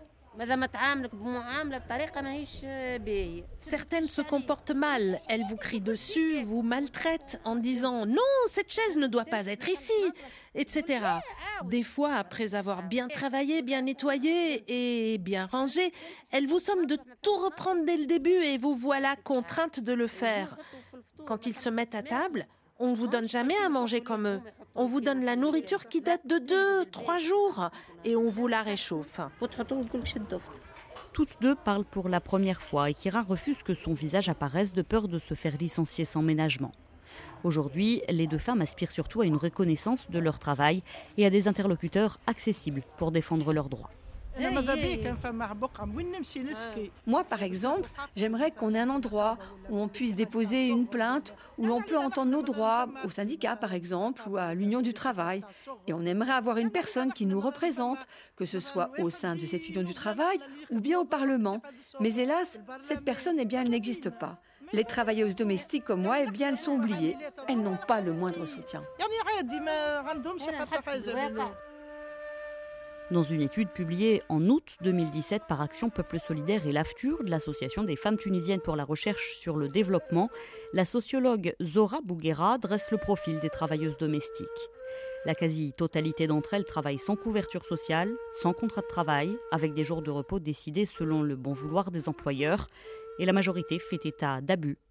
Certaines se comportent mal, elles vous crient dessus, vous maltraitent en disant « Non, cette chaise ne doit pas être ici », et cetera. Des fois, après avoir bien travaillé, bien nettoyé et bien rangé, elles vous somment de tout reprendre dès le début et vous voilà contrainte de le faire. Quand ils se mettent à table, on ne vous donne jamais à manger comme eux. On vous donne la nourriture qui date de deux, trois jours et on vous la réchauffe. Toutes deux parlent pour la première fois et Kira refuse que son visage apparaisse de peur de se faire licencier sans ménagement. Aujourd'hui, les deux femmes aspirent surtout à une reconnaissance de leur travail et à des interlocuteurs accessibles pour défendre leurs droits. Moi, par exemple, j'aimerais qu'on ait un endroit où on puisse déposer une plainte, où l'on peut entendre nos droits, au syndicat par exemple, ou à l'union du travail. Et on aimerait avoir une personne qui nous représente, que ce soit au sein de cette union du travail ou bien au Parlement. Mais hélas, cette personne, eh bien, elle n'existe pas. Les travailleuses domestiques comme moi, eh bien, elles sont oubliées. Elles n'ont pas le moindre soutien. Dans une étude publiée en août deux mille dix-sept par Action Peuple Solidaire et l'AFTUR, de l'Association des femmes tunisiennes pour la recherche sur le développement, la sociologue Zora Bouguera dresse le profil des travailleuses domestiques. La quasi-totalité d'entre elles travaillent sans couverture sociale, sans contrat de travail, avec des jours de repos décidés selon le bon vouloir des employeurs, et la majorité fait état d'abus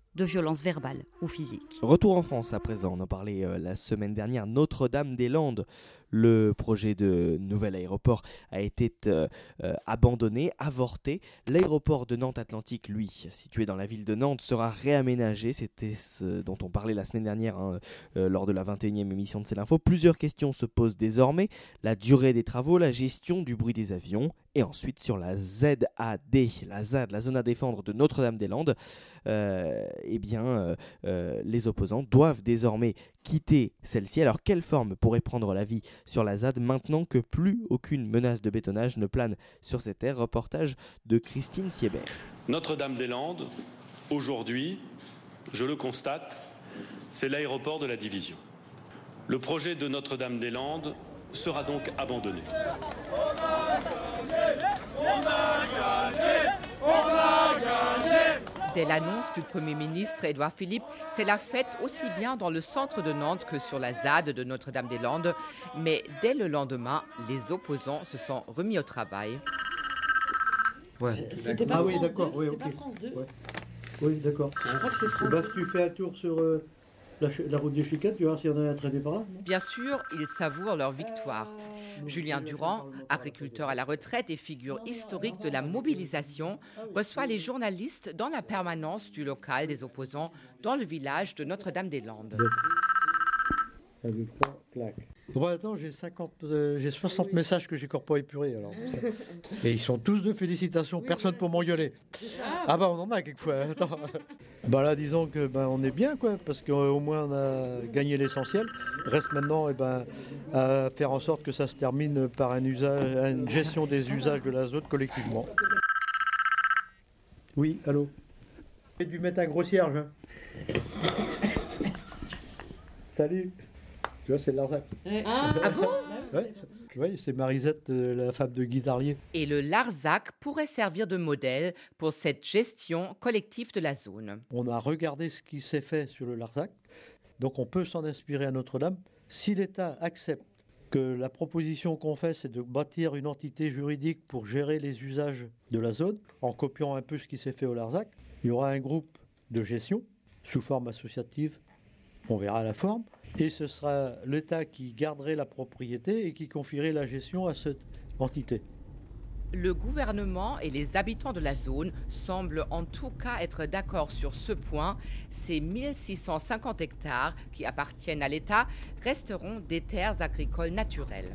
de violences verbales ou physiques. Retour en France à présent, on en parlait euh, la semaine dernière, Notre-Dame-des-Landes. Le projet de nouvel aéroport a été euh, euh, abandonné, avorté. L'aéroport de Nantes-Atlantique, lui, situé dans la ville de Nantes, sera réaménagé. C'était ce dont on parlait la semaine dernière hein, euh, lors de la vingt et unième émission de C'est l'Info. Plusieurs questions se posent désormais. La durée des travaux, la gestion du bruit des avions et ensuite sur la Z A D, la Z A D, la zone à défendre de Notre-Dame-des-Landes. Euh, eh bien, euh, euh, les opposants doivent désormais quitter celle-ci. Alors, quelle forme pourrait prendre la vie sur la Z A D maintenant que plus aucune menace de bétonnage ne plane sur ces terres? Reportage de Christine Siebert. Notre-Dame-des-Landes, aujourd'hui, je le constate, c'est l'aéroport de la division. Le projet de Notre-Dame-des-Landes sera donc abandonné. On a gagné, on a gagné, on a gagné. Dès l'annonce du Premier ministre Édouard Philippe, c'est la fête aussi bien dans le centre de Nantes que sur la Z A D de Notre-Dame-des-Landes. Mais dès le lendemain, les opposants se sont remis au travail. Ouais. C'était pas ah France oui, d'accord, deux, oui, c'est ok. pas France deux. Ouais. Oui, d'accord. Je crois que c'est France Bah, si tu fais un tour sur euh, la, la route des Chiquettes, tu vas voir s'il y en a un traîné par là. Bien sûr, ils savourent leur victoire. Julien Durand, agriculteur à la retraite et figure historique de la mobilisation, reçoit les journalistes dans la permanence du local des opposants dans le village de Notre-Dame-des-Landes. un, deux, trois, clac. Bon, attends, j'ai cinquante, euh, j'ai soixante messages que j'ai encore pas épurés. Alors. Et ils sont tous de félicitations, personne pour m'engueuler. Ah bah on en a quelquefois. Attends. Bah là, disons que ben on est bien quoi, parce qu'au moins on a gagné l'essentiel. Reste maintenant eh ben, à faire en sorte que ça se termine par un usage, une gestion des usages de l'azote collectivement. Oui, allô. J'ai dû mettre un gros cierge. Hein. Salut. Tu vois, c'est de Larzac. Ah, ah bon? Ouais, ouais, c'est Marisette, euh, la femme de Guy Darlier. Et le Larzac pourrait servir de modèle pour cette gestion collective de la zone. On a regardé ce qui s'est fait sur le Larzac, donc on peut s'en inspirer à Notre-Dame. Si l'État accepte que la proposition qu'on fait, c'est de bâtir une entité juridique pour gérer les usages de la zone, en copiant un peu ce qui s'est fait au Larzac, il y aura un groupe de gestion sous forme associative, on verra la forme, et ce sera l'État qui garderait la propriété et qui confierait la gestion à cette entité. Le gouvernement et les habitants de la zone semblent en tout cas être d'accord sur ce point. Ces mille six cent cinquante hectares qui appartiennent à l'État resteront des terres agricoles naturelles.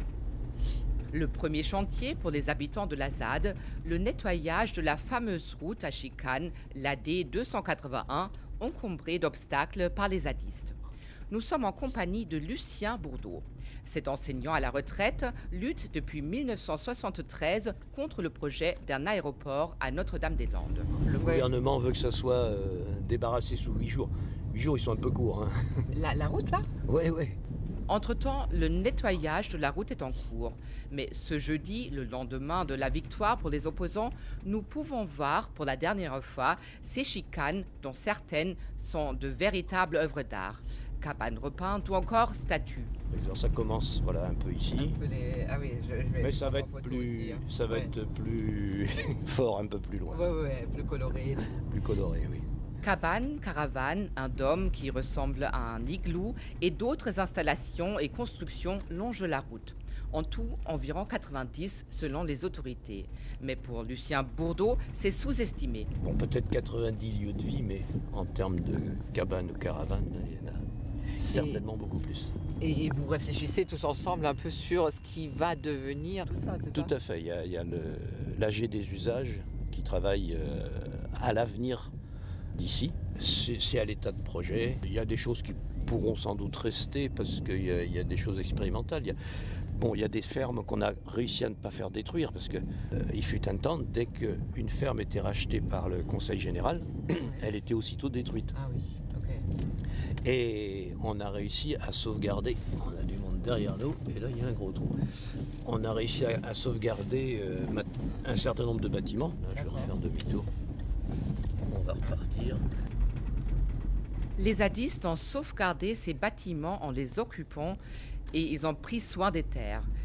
Le premier chantier pour les habitants de la Z A D, le nettoyage de la fameuse route à chicane, l'A D deux cent quatre-vingt-un, encombrée d'obstacles par les zadistes. Nous sommes en compagnie de Lucien Bourdeau. Cet enseignant à la retraite lutte depuis mille neuf cent soixante-treize contre le projet d'un aéroport à Notre-Dame-des-Landes. Le gouvernement veut que ça soit euh, débarrassé sous huit jours. Huit jours, ils sont un peu courts. Hein. La, la route, là? Oui, oui. Entre-temps, le nettoyage de la route est en cours. Mais ce jeudi, le lendemain de la victoire pour les opposants, nous pouvons voir pour la dernière fois ces chicanes dont certaines sont de véritables œuvres d'art. Cabanes repeintes ou encore statues. Alors ça commence voilà, un peu ici. Un peu les... ah oui, je, je vais Mais ça va être plus, aussi, hein. ça va ouais. être plus fort un peu plus loin. Oui, oui, plus coloré. Plus coloré, oui. Cabane, caravane, un dôme qui ressemble à un igloo et d'autres installations et constructions longent la route. En tout, environ quatre-vingt-dix selon les autorités. Mais pour Lucien Bourdeau, c'est sous-estimé. Bon, peut-être quatre-vingt-dix lieux de vie, mais en termes de cabane ou caravane, il y en a certainement et, beaucoup plus. Et vous réfléchissez tous ensemble un peu sur ce qui va devenir tout ça, c'est tout ça? Tout à fait. Il y a, il y a l'A G des usages qui travaille euh, à l'avenir d'ici. C'est à l'état de projet. Il y a des choses qui pourront sans doute rester parce qu'il y, y a des choses expérimentales. Il y a, bon, il y a des fermes qu'on a réussi à ne pas faire détruire parce que euh, il fut un temps, dès qu'une ferme était rachetée par le Conseil général, elle était aussitôt détruite. Ah oui, ok. Et on a réussi à sauvegarder. On a du monde derrière nous et là il y a un gros trou. On a réussi à, à sauvegarder euh, un certain nombre de bâtiments. Là, je vais refaire demi-tour. On va repartir. Les zadistes ont sauvegardé ces bâtiments en les occupant et ils ont pris soin des terres.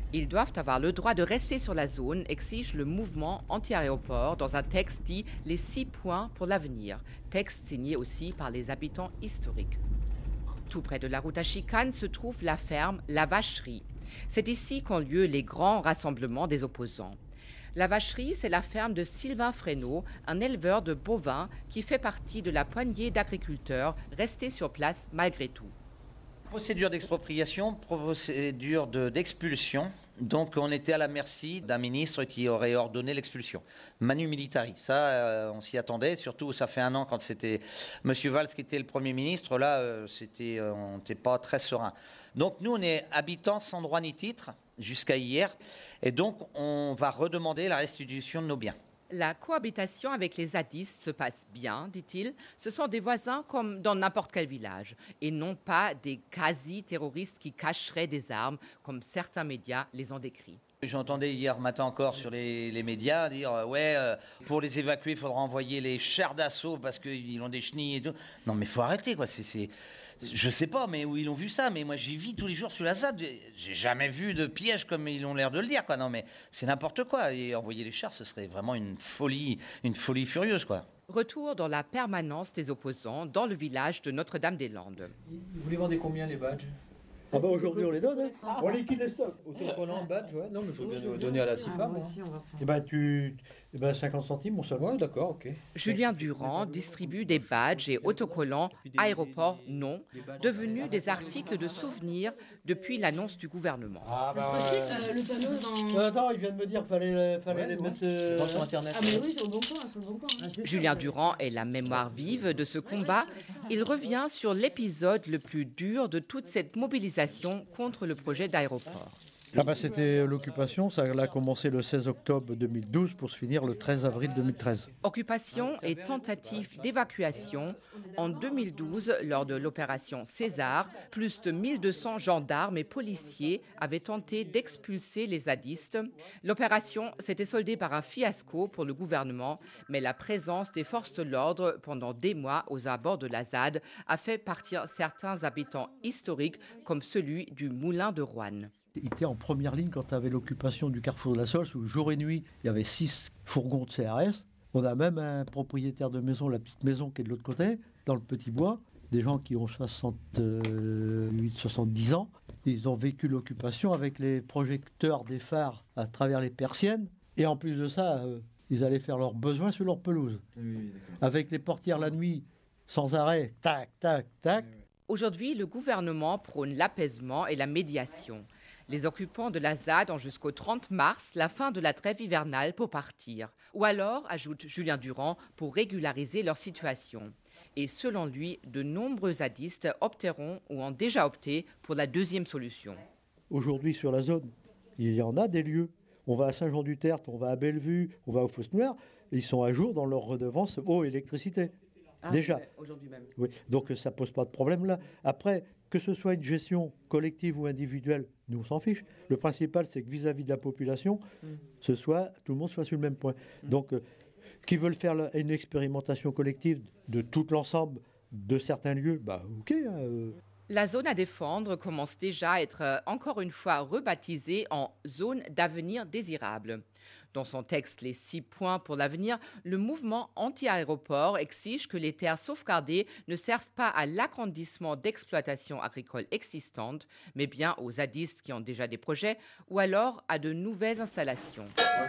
Ils doivent avoir le droit de rester sur la zone, exige le mouvement anti-aéroport dans un texte dit « Les six points pour l'avenir », texte signé aussi par les habitants historiques. Tout près de la route à chicane se trouve la ferme La Vacherie. C'est ici qu'ont lieu les grands rassemblements des opposants. La Vacherie, c'est la ferme de Sylvain Fresneau, un éleveur de bovins qui fait partie de la poignée d'agriculteurs restés sur place malgré tout. Procédure d'expropriation, procédure de, d'expulsion. Donc on était à la merci d'un ministre qui aurait ordonné l'expulsion. Manu militari, ça euh, on s'y attendait, surtout ça fait un an quand c'était M. Valls qui était le Premier ministre, là euh, c'était, euh, on n'était pas très serein. Donc nous on est habitants sans droit ni titre jusqu'à hier et donc on va redemander la restitution de nos biens. La cohabitation avec les zadistes se passe bien, dit-il. Ce sont des voisins comme dans n'importe quel village et non pas des quasi-terroristes qui cacheraient des armes comme certains médias les ont décrits. J'entendais hier matin encore sur les, les médias dire euh, ouais euh, pour les évacuer il faudra envoyer les chars d'assaut parce qu'ils ont des chenilles et tout. Non mais faut arrêter quoi. C'est, c'est, je sais pas mais où ils ont vu ça mais moi j'y vis tous les jours sur la Z A D. J'ai jamais vu de piège comme ils ont l'air de le dire quoi. Non mais c'est n'importe quoi et envoyer les chars ce serait vraiment une folie, une folie furieuse quoi. Retour dans la permanence des opposants dans le village de Notre-Dame-des-Landes. Vous voulez vendre combien les badges? Ah bah aujourd'hui on les donne, hein. On liquide les stocks. Autocollant, badge, ouais. Non mais je veux bien donner à la C I P A, moi. Et ben tu, et ben cinquante centimes, on seul. Ouais, d'accord, ok. Julien Durand distribue des badges et autocollants aéroport non, devenus des articles de souvenirs depuis l'annonce du gouvernement. Ah bah euh, le panneau dans... Euh, attends, il vient de me dire qu'il fallait, fallait ouais, les mettre euh... sur internet. Ah mais oui, sur le bon coin, sur le bon coin. Ah, Julien Durand est la mémoire vive de ce combat. Il revient sur l'épisode le plus dur de toute cette mobilisation contre le projet d'aéroport. Ah bah c'était l'occupation, ça a commencé le seize octobre deux mille douze pour se finir le treize avril deux mille treize. Occupation et tentative d'évacuation. En deux mille douze, lors de l'opération César, plus de mille deux cents gendarmes et policiers avaient tenté d'expulser les zadistes. L'opération s'était soldée par un fiasco pour le gouvernement, mais la présence des forces de l'ordre pendant des mois aux abords de la Z A D a fait partir certains habitants historiques comme celui du Moulin de Roanne. Il était en première ligne quand tu avais l'occupation du carrefour de la Sols, où jour et nuit, il y avait six fourgons de C R S. On a même un propriétaire de maison, la petite maison qui est de l'autre côté, dans le petit bois, des gens qui ont soixante-huit, soixante-dix ans. Ils ont vécu l'occupation avec les projecteurs des phares à travers les persiennes. Et en plus de ça, euh, ils allaient faire leurs besoins sur leur pelouse. Oui, avec les portières la nuit, sans arrêt, tac, tac, tac. Aujourd'hui, le gouvernement prône l'apaisement et la médiation. Les occupants de la Z A D ont jusqu'au trente mars la fin de la trêve hivernale pour partir. Ou alors, ajoute Julien Durand, pour régulariser leur situation. Et selon lui, de nombreux zadistes opteront ou ont déjà opté pour la deuxième solution. Aujourd'hui, sur la zone, il y en a des lieux. On va à Saint-Jean-du-Tertre, on va à Bellevue, on va au Fosses-Noir, et ils sont à jour dans leur redevance eau et électricité. Ah, déjà. Aujourd'hui même. Oui, donc ça ne pose pas de problème là. Après, que ce soit une gestion collective ou individuelle, nous on s'en fiche. Le principal, c'est que vis-à-vis de la population, mm. ce soit, tout le monde soit sur le même point. Mm. Donc, euh, qui veulent faire la, une expérimentation collective de tout l'ensemble de certains lieux, bah ok. Hein, euh. La zone à défendre commence déjà à être euh, encore une fois rebaptisée en zone d'avenir désirable. Dans son texte « Les six points pour l'avenir », le mouvement anti-aéroport exige que les terres sauvegardées ne servent pas à l'agrandissement d'exploitations agricoles existantes, mais bien aux zadistes qui ont déjà des projets, ou alors à de nouvelles installations.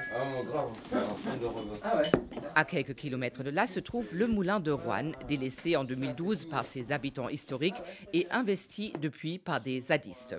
À quelques kilomètres de là se trouve le moulin de Roanne, délaissé en deux mille douze par ses habitants historiques et investi depuis par des zadistes.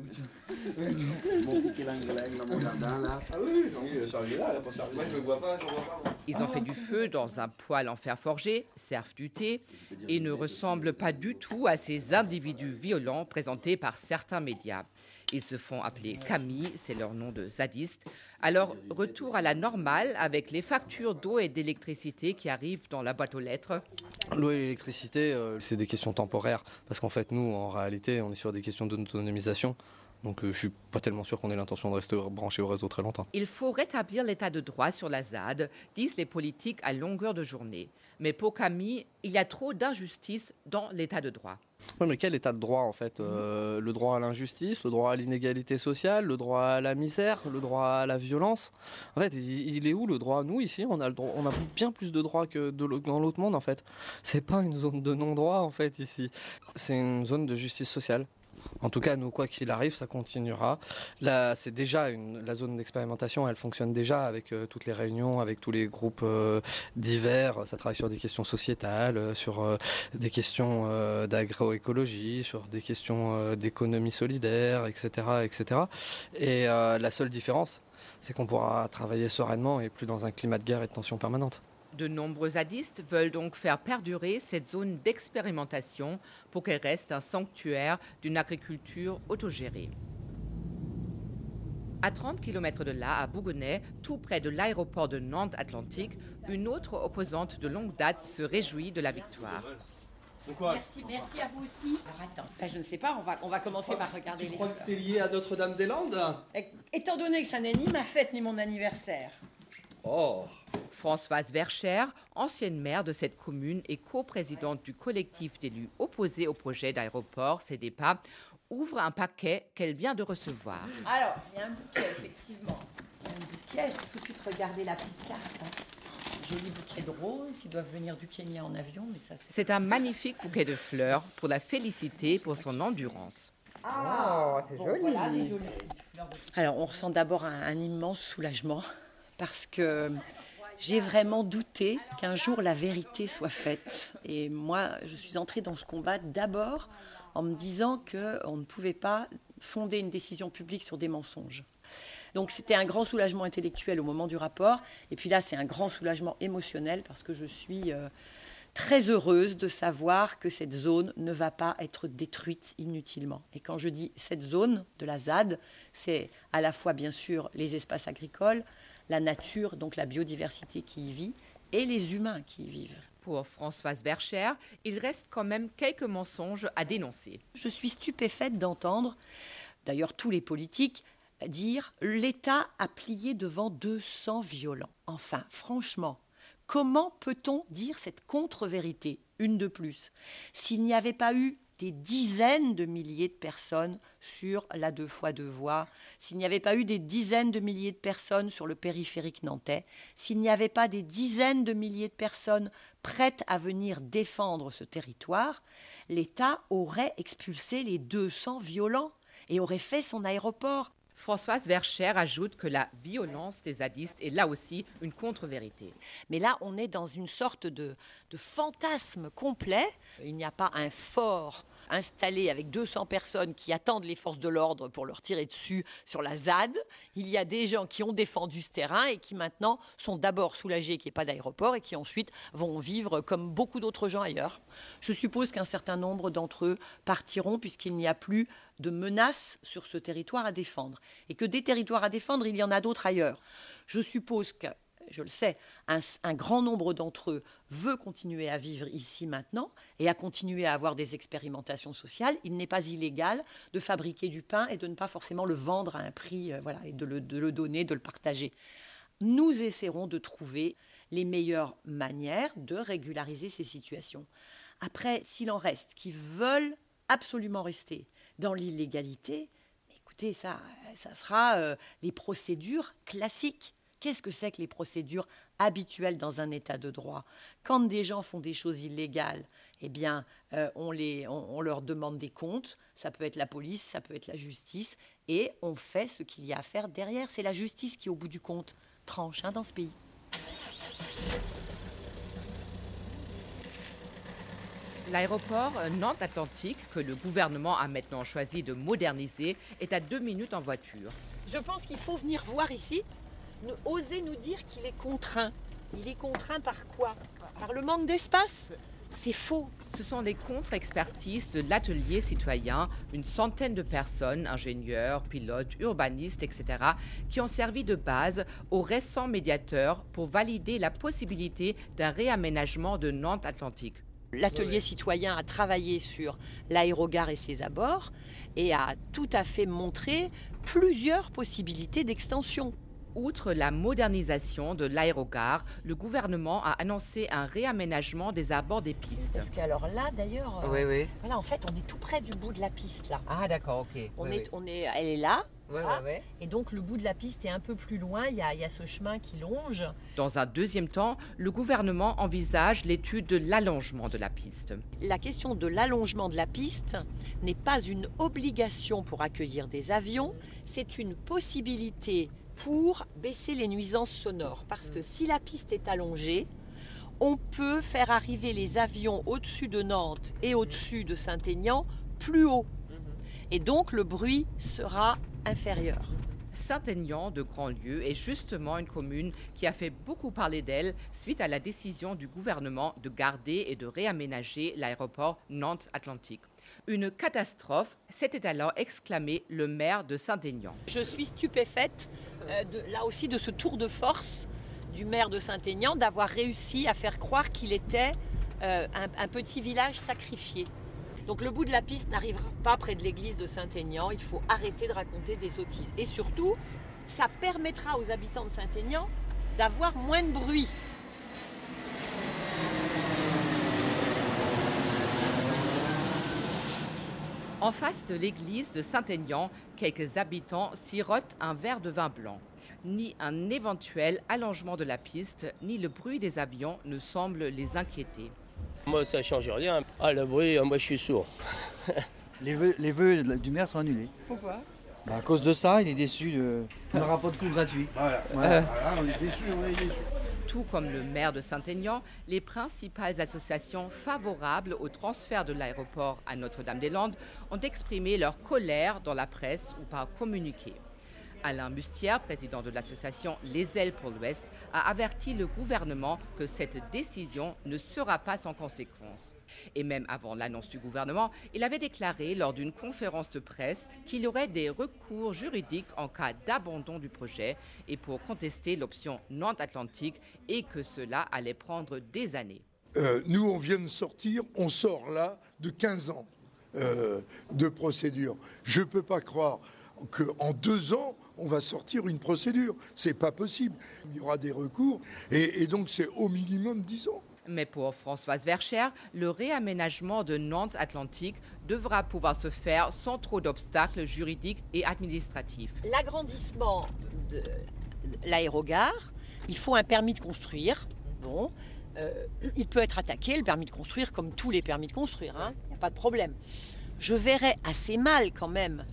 Ils ont fait du feu dans un poêle en fer forgé, servent du thé et ne ressemblent pas du tout à ces individus violents présentés par certains médias. Ils se font appeler Camille, c'est leur nom de zadiste. Alors, retour à la normale avec les factures d'eau et d'électricité qui arrivent dans la boîte aux lettres. L'eau et l'électricité, euh, c'est des questions temporaires parce qu'en fait, nous, en réalité, on est sur des questions d'autonomisation. Donc, euh, je ne suis pas tellement sûr qu'on ait l'intention de rester branché au réseau très longtemps. Il faut rétablir l'état de droit sur la Z A D, disent les politiques à longueur de journée. Mais pour Camille, il y a trop d'injustice dans l'état de droit. Oui, mais quel état de droit en fait euh, Le droit à l'injustice, le droit à l'inégalité sociale, le droit à la misère, le droit à la violence. En fait, il, il est où le droit? Nous ici, on a, le droit, on a bien plus de droits que de, dans l'autre monde en fait. C'est pas une zone de non-droit en fait ici. C'est une zone de justice sociale. En tout cas, nous, quoi qu'il arrive, ça continuera. Là, c'est déjà une, la zone d'expérimentation, elle fonctionne déjà avec euh, toutes les réunions, avec tous les groupes euh, divers. Ça travaille sur des questions sociétales, euh, sur euh, des questions euh, d'agroécologie, sur des questions euh, d'économie solidaire, et cetera, et cetera. Et euh, la seule différence, c'est qu'on pourra travailler sereinement et plus dans un climat de guerre et de tension permanente. De nombreux zadistes veulent donc faire perdurer cette zone d'expérimentation pour qu'elle reste un sanctuaire d'une agriculture autogérée. À trente kilomètres de là, à Bougonnet, tout près de l'aéroport de Nantes-Atlantique, une autre opposante de longue date se réjouit de la victoire. Merci, merci à vous aussi. Alors attends, ben, je ne sais pas, on va, on va commencer par regarder les... Tu crois que c'est lié à Notre-Dame-des-Landes? Étant donné que ça n'est ni ma fête ni mon anniversaire. Oh. Françoise Vercher, ancienne maire de cette commune et coprésidente du collectif d'élus opposés au projet d'aéroport C D P A, ouvre un paquet qu'elle vient de recevoir. Alors, il y a un bouquet, effectivement. Il y a un bouquet, j'ai tout de suite regardé la petite carte. Hein. Joli bouquet de roses qui doivent venir du Kenya en avion, mais ça c'est... C'est un magnifique bouquet de fleurs pour la féliciter pour son endurance. Ah, oh, c'est bon, joli. Voilà, des jolies fleurs. Alors, on ressent d'abord un, un immense soulagement parce que j'ai vraiment douté qu'un jour la vérité soit faite. Et moi, je suis entrée dans ce combat d'abord en me disant qu'on ne pouvait pas fonder une décision publique sur des mensonges. Donc c'était un grand soulagement intellectuel au moment du rapport. Et puis là, c'est un grand soulagement émotionnel parce que je suis euh, très heureuse de savoir que cette zone ne va pas être détruite inutilement. Et quand je dis cette zone de la ZAD, c'est à la fois bien sûr les espaces agricoles, la nature, donc la biodiversité qui y vit, et les humains qui y vivent. Pour Françoise Vercher, il reste quand même quelques mensonges à dénoncer. Je suis stupéfaite d'entendre, d'ailleurs tous les politiques, dire « l'État a plié devant deux cents violents ». Enfin, franchement, comment peut-on dire cette contre-vérité, une de plus, s'il n'y avait pas eu des dizaines de milliers de personnes sur la deux fois deux voies, s'il n'y avait pas eu des dizaines de milliers de personnes sur le périphérique nantais, s'il n'y avait pas des dizaines de milliers de personnes prêtes à venir défendre ce territoire, l'État aurait expulsé les deux cents violents et aurait fait son aéroport. Françoise Vercher ajoute que la violence des zadistes est là aussi une contre-vérité. Mais là, on est dans une sorte de, de fantasme complet. Il n'y a pas un fort installé avec deux cents personnes qui attendent les forces de l'ordre pour leur tirer dessus sur la ZAD. Il y a des gens qui ont défendu ce terrain et qui maintenant sont d'abord soulagés qu'il n'y ait pas d'aéroport et qui ensuite vont vivre comme beaucoup d'autres gens ailleurs. Je suppose qu'un certain nombre d'entre eux partiront puisqu'il n'y a plus de menaces sur ce territoire à défendre. Et que des territoires à défendre, il y en a d'autres ailleurs. Je suppose que, je le sais, un, un grand nombre d'entre eux veut continuer à vivre ici maintenant et à continuer à avoir des expérimentations sociales. Il n'est pas illégal de fabriquer du pain et de ne pas forcément le vendre à un prix, euh, voilà, et de le, de le donner, de le partager. Nous essaierons de trouver les meilleures manières de régulariser ces situations. Après, s'il en reste qui veulent absolument rester dans l'illégalité, écoutez, ça, ça sera euh, les procédures classiques. Qu'est-ce que c'est que les procédures habituelles dans un état de droit? Quand des gens font des choses illégales, eh bien, euh, on, les, on, on leur demande des comptes. Ça peut être la police, ça peut être la justice. Et on fait ce qu'il y a à faire derrière. C'est la justice qui, au bout du compte, tranche hein, dans ce pays. L'aéroport Nantes-Atlantique, que le gouvernement a maintenant choisi de moderniser, est à deux minutes en voiture. Je pense qu'il faut venir voir ici, nous, oser nous dire qu'il est contraint. Il est contraint par quoi? Par le manque d'espace? C'est faux. Ce sont des contre-expertises de l'atelier citoyen, une centaine de personnes, ingénieurs, pilotes, urbanistes, et cetera, qui ont servi de base aux récents médiateurs pour valider la possibilité d'un réaménagement de Nantes-Atlantique. L'atelier citoyen a travaillé sur l'aérogare et ses abords et a tout à fait montré plusieurs possibilités d'extension. Outre la modernisation de l'aérogare, le gouvernement a annoncé un réaménagement des abords des pistes. Parce que alors là, d'ailleurs, Oui, oui. voilà, en fait, on est tout près du bout de la piste là. Ah d'accord, ok. On Oui, est, oui. on est, elle est là. Ouais, voilà. ouais, ouais. Et donc le bout de la piste est un peu plus loin. Il y a, il y a ce chemin qui longe. Dans un deuxième temps, le gouvernement envisage l'étude de l'allongement de la piste. La question de l'allongement de la piste n'est pas une obligation pour accueillir des avions, c'est une possibilité pour baisser les nuisances sonores. Parce que si la piste est allongée, on peut faire arriver les avions au-dessus de Nantes et au-dessus de Saint-Aignan plus haut. Et donc le bruit sera inférieur. Saint-Aignan de Grandlieu est justement une commune qui a fait beaucoup parler d'elle suite à la décision du gouvernement de garder et de réaménager l'aéroport Nantes-Atlantique. Une catastrophe, s'était alors exclamé le maire de Saint-Aignan. Je suis stupéfaite, euh, de, là aussi, de ce tour de force du maire de Saint-Aignan d'avoir réussi à faire croire qu'il était euh, un, un petit village sacrifié. Donc le bout de la piste n'arrivera pas près de l'église de Saint-Aignan. Il faut arrêter de raconter des sottises. Et surtout, ça permettra aux habitants de Saint-Aignan d'avoir moins de bruit. En face de l'église de Saint-Aignan, quelques habitants sirotent un verre de vin blanc. Ni un éventuel allongement de la piste, ni le bruit des avions ne semblent les inquiéter. Moi, ça ne change rien. Ah, le bruit, moi, je suis sourd. Les vœux, les vœux du maire sont annulés. Pourquoi? Bah, à cause de ça, il est déçu. De... On n'aura pas de cours gratuit. Voilà. Voilà. Euh. Voilà, on est déçu, on est déçu. Tout comme le maire de Saint-Aignan, les principales associations favorables au transfert de l'aéroport à Notre-Dame-des-Landes ont exprimé leur colère dans la presse ou par communiqué. Alain Mustière, président de l'association Les Ailes pour l'Ouest, a averti le gouvernement que cette décision ne sera pas sans conséquences. Et même avant l'annonce du gouvernement, il avait déclaré lors d'une conférence de presse qu'il y aurait des recours juridiques en cas d'abandon du projet et pour contester l'option Nantes-Atlantique et que cela allait prendre des années. Euh, nous, on vient de sortir, on sort là de quinze ans euh, de procédure. Je ne peux pas croire qu'en deux ans, on va sortir une procédure. C'est pas possible. Il y aura des recours et, et donc c'est au minimum dix ans. Mais pour Françoise Vercher, le réaménagement de Nantes-Atlantique devra pouvoir se faire sans trop d'obstacles juridiques et administratifs. L'agrandissement de l'aérogare, il faut un permis de construire. Bon, euh, il peut être attaqué, le permis de construire, comme tous les permis de construire. Hein, il n'y a pas de problème. Je verrais assez mal quand même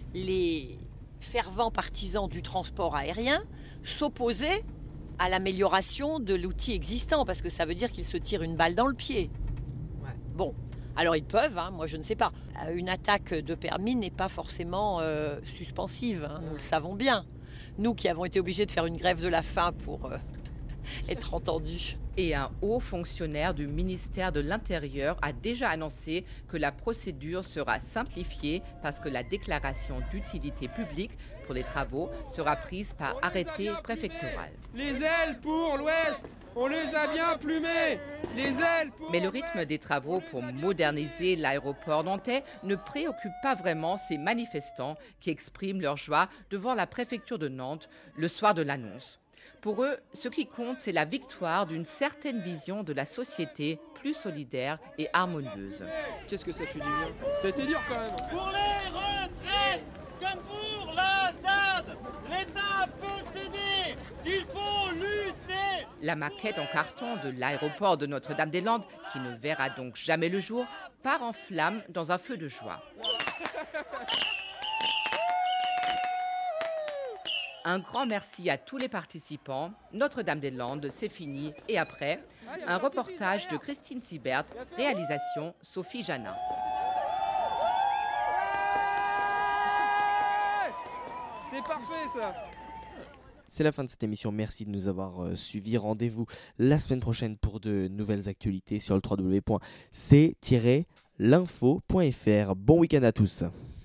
les fervents partisans du transport aérien s'opposer à l'amélioration de l'outil existant, parce que ça veut dire qu'ils se tirent une balle dans le pied. Ouais. Bon, alors ils peuvent, hein, moi je ne sais pas. Une attaque de permis n'est pas forcément euh, suspensive, hein, nous le savons bien. Nous qui avons été obligés de faire une grève de la faim pour euh, être entendus. Et un haut fonctionnaire du ministère de l'Intérieur a déjà annoncé que la procédure sera simplifiée parce que la déclaration d'utilité publique pour les travaux sera prise par arrêté préfectoral. Les ailes pour l'Ouest, on les a bien plumées. Les ailes pour Mais le rythme des travaux pour moderniser l'aéroport nantais ne préoccupe pas vraiment ces manifestants qui expriment leur joie devant la préfecture de Nantes le soir de l'annonce. Pour eux, ce qui compte, c'est la victoire d'une certaine vision de la société plus solidaire et harmonieuse. Qu'est-ce que ça fait du bien? C'était dur quand même. Pour les retraites, comme pour la Z A D, l'État peut céder, il faut lutter. La maquette en carton de l'aéroport de Notre-Dame-des-Landes, qui ne verra donc jamais le jour, part en flammes dans un feu de joie. Un grand merci à tous les participants. Notre-Dame-des-Landes, c'est fini. Et après, un reportage de Christine Sibert, réalisation Sophie Janin. C'est parfait ça. C'est la fin de cette émission. Merci de nous avoir euh, suivis. Rendez-vous la semaine prochaine pour de nouvelles actualités sur le w w w point c tiret l'info point f r. Bon week-end à tous.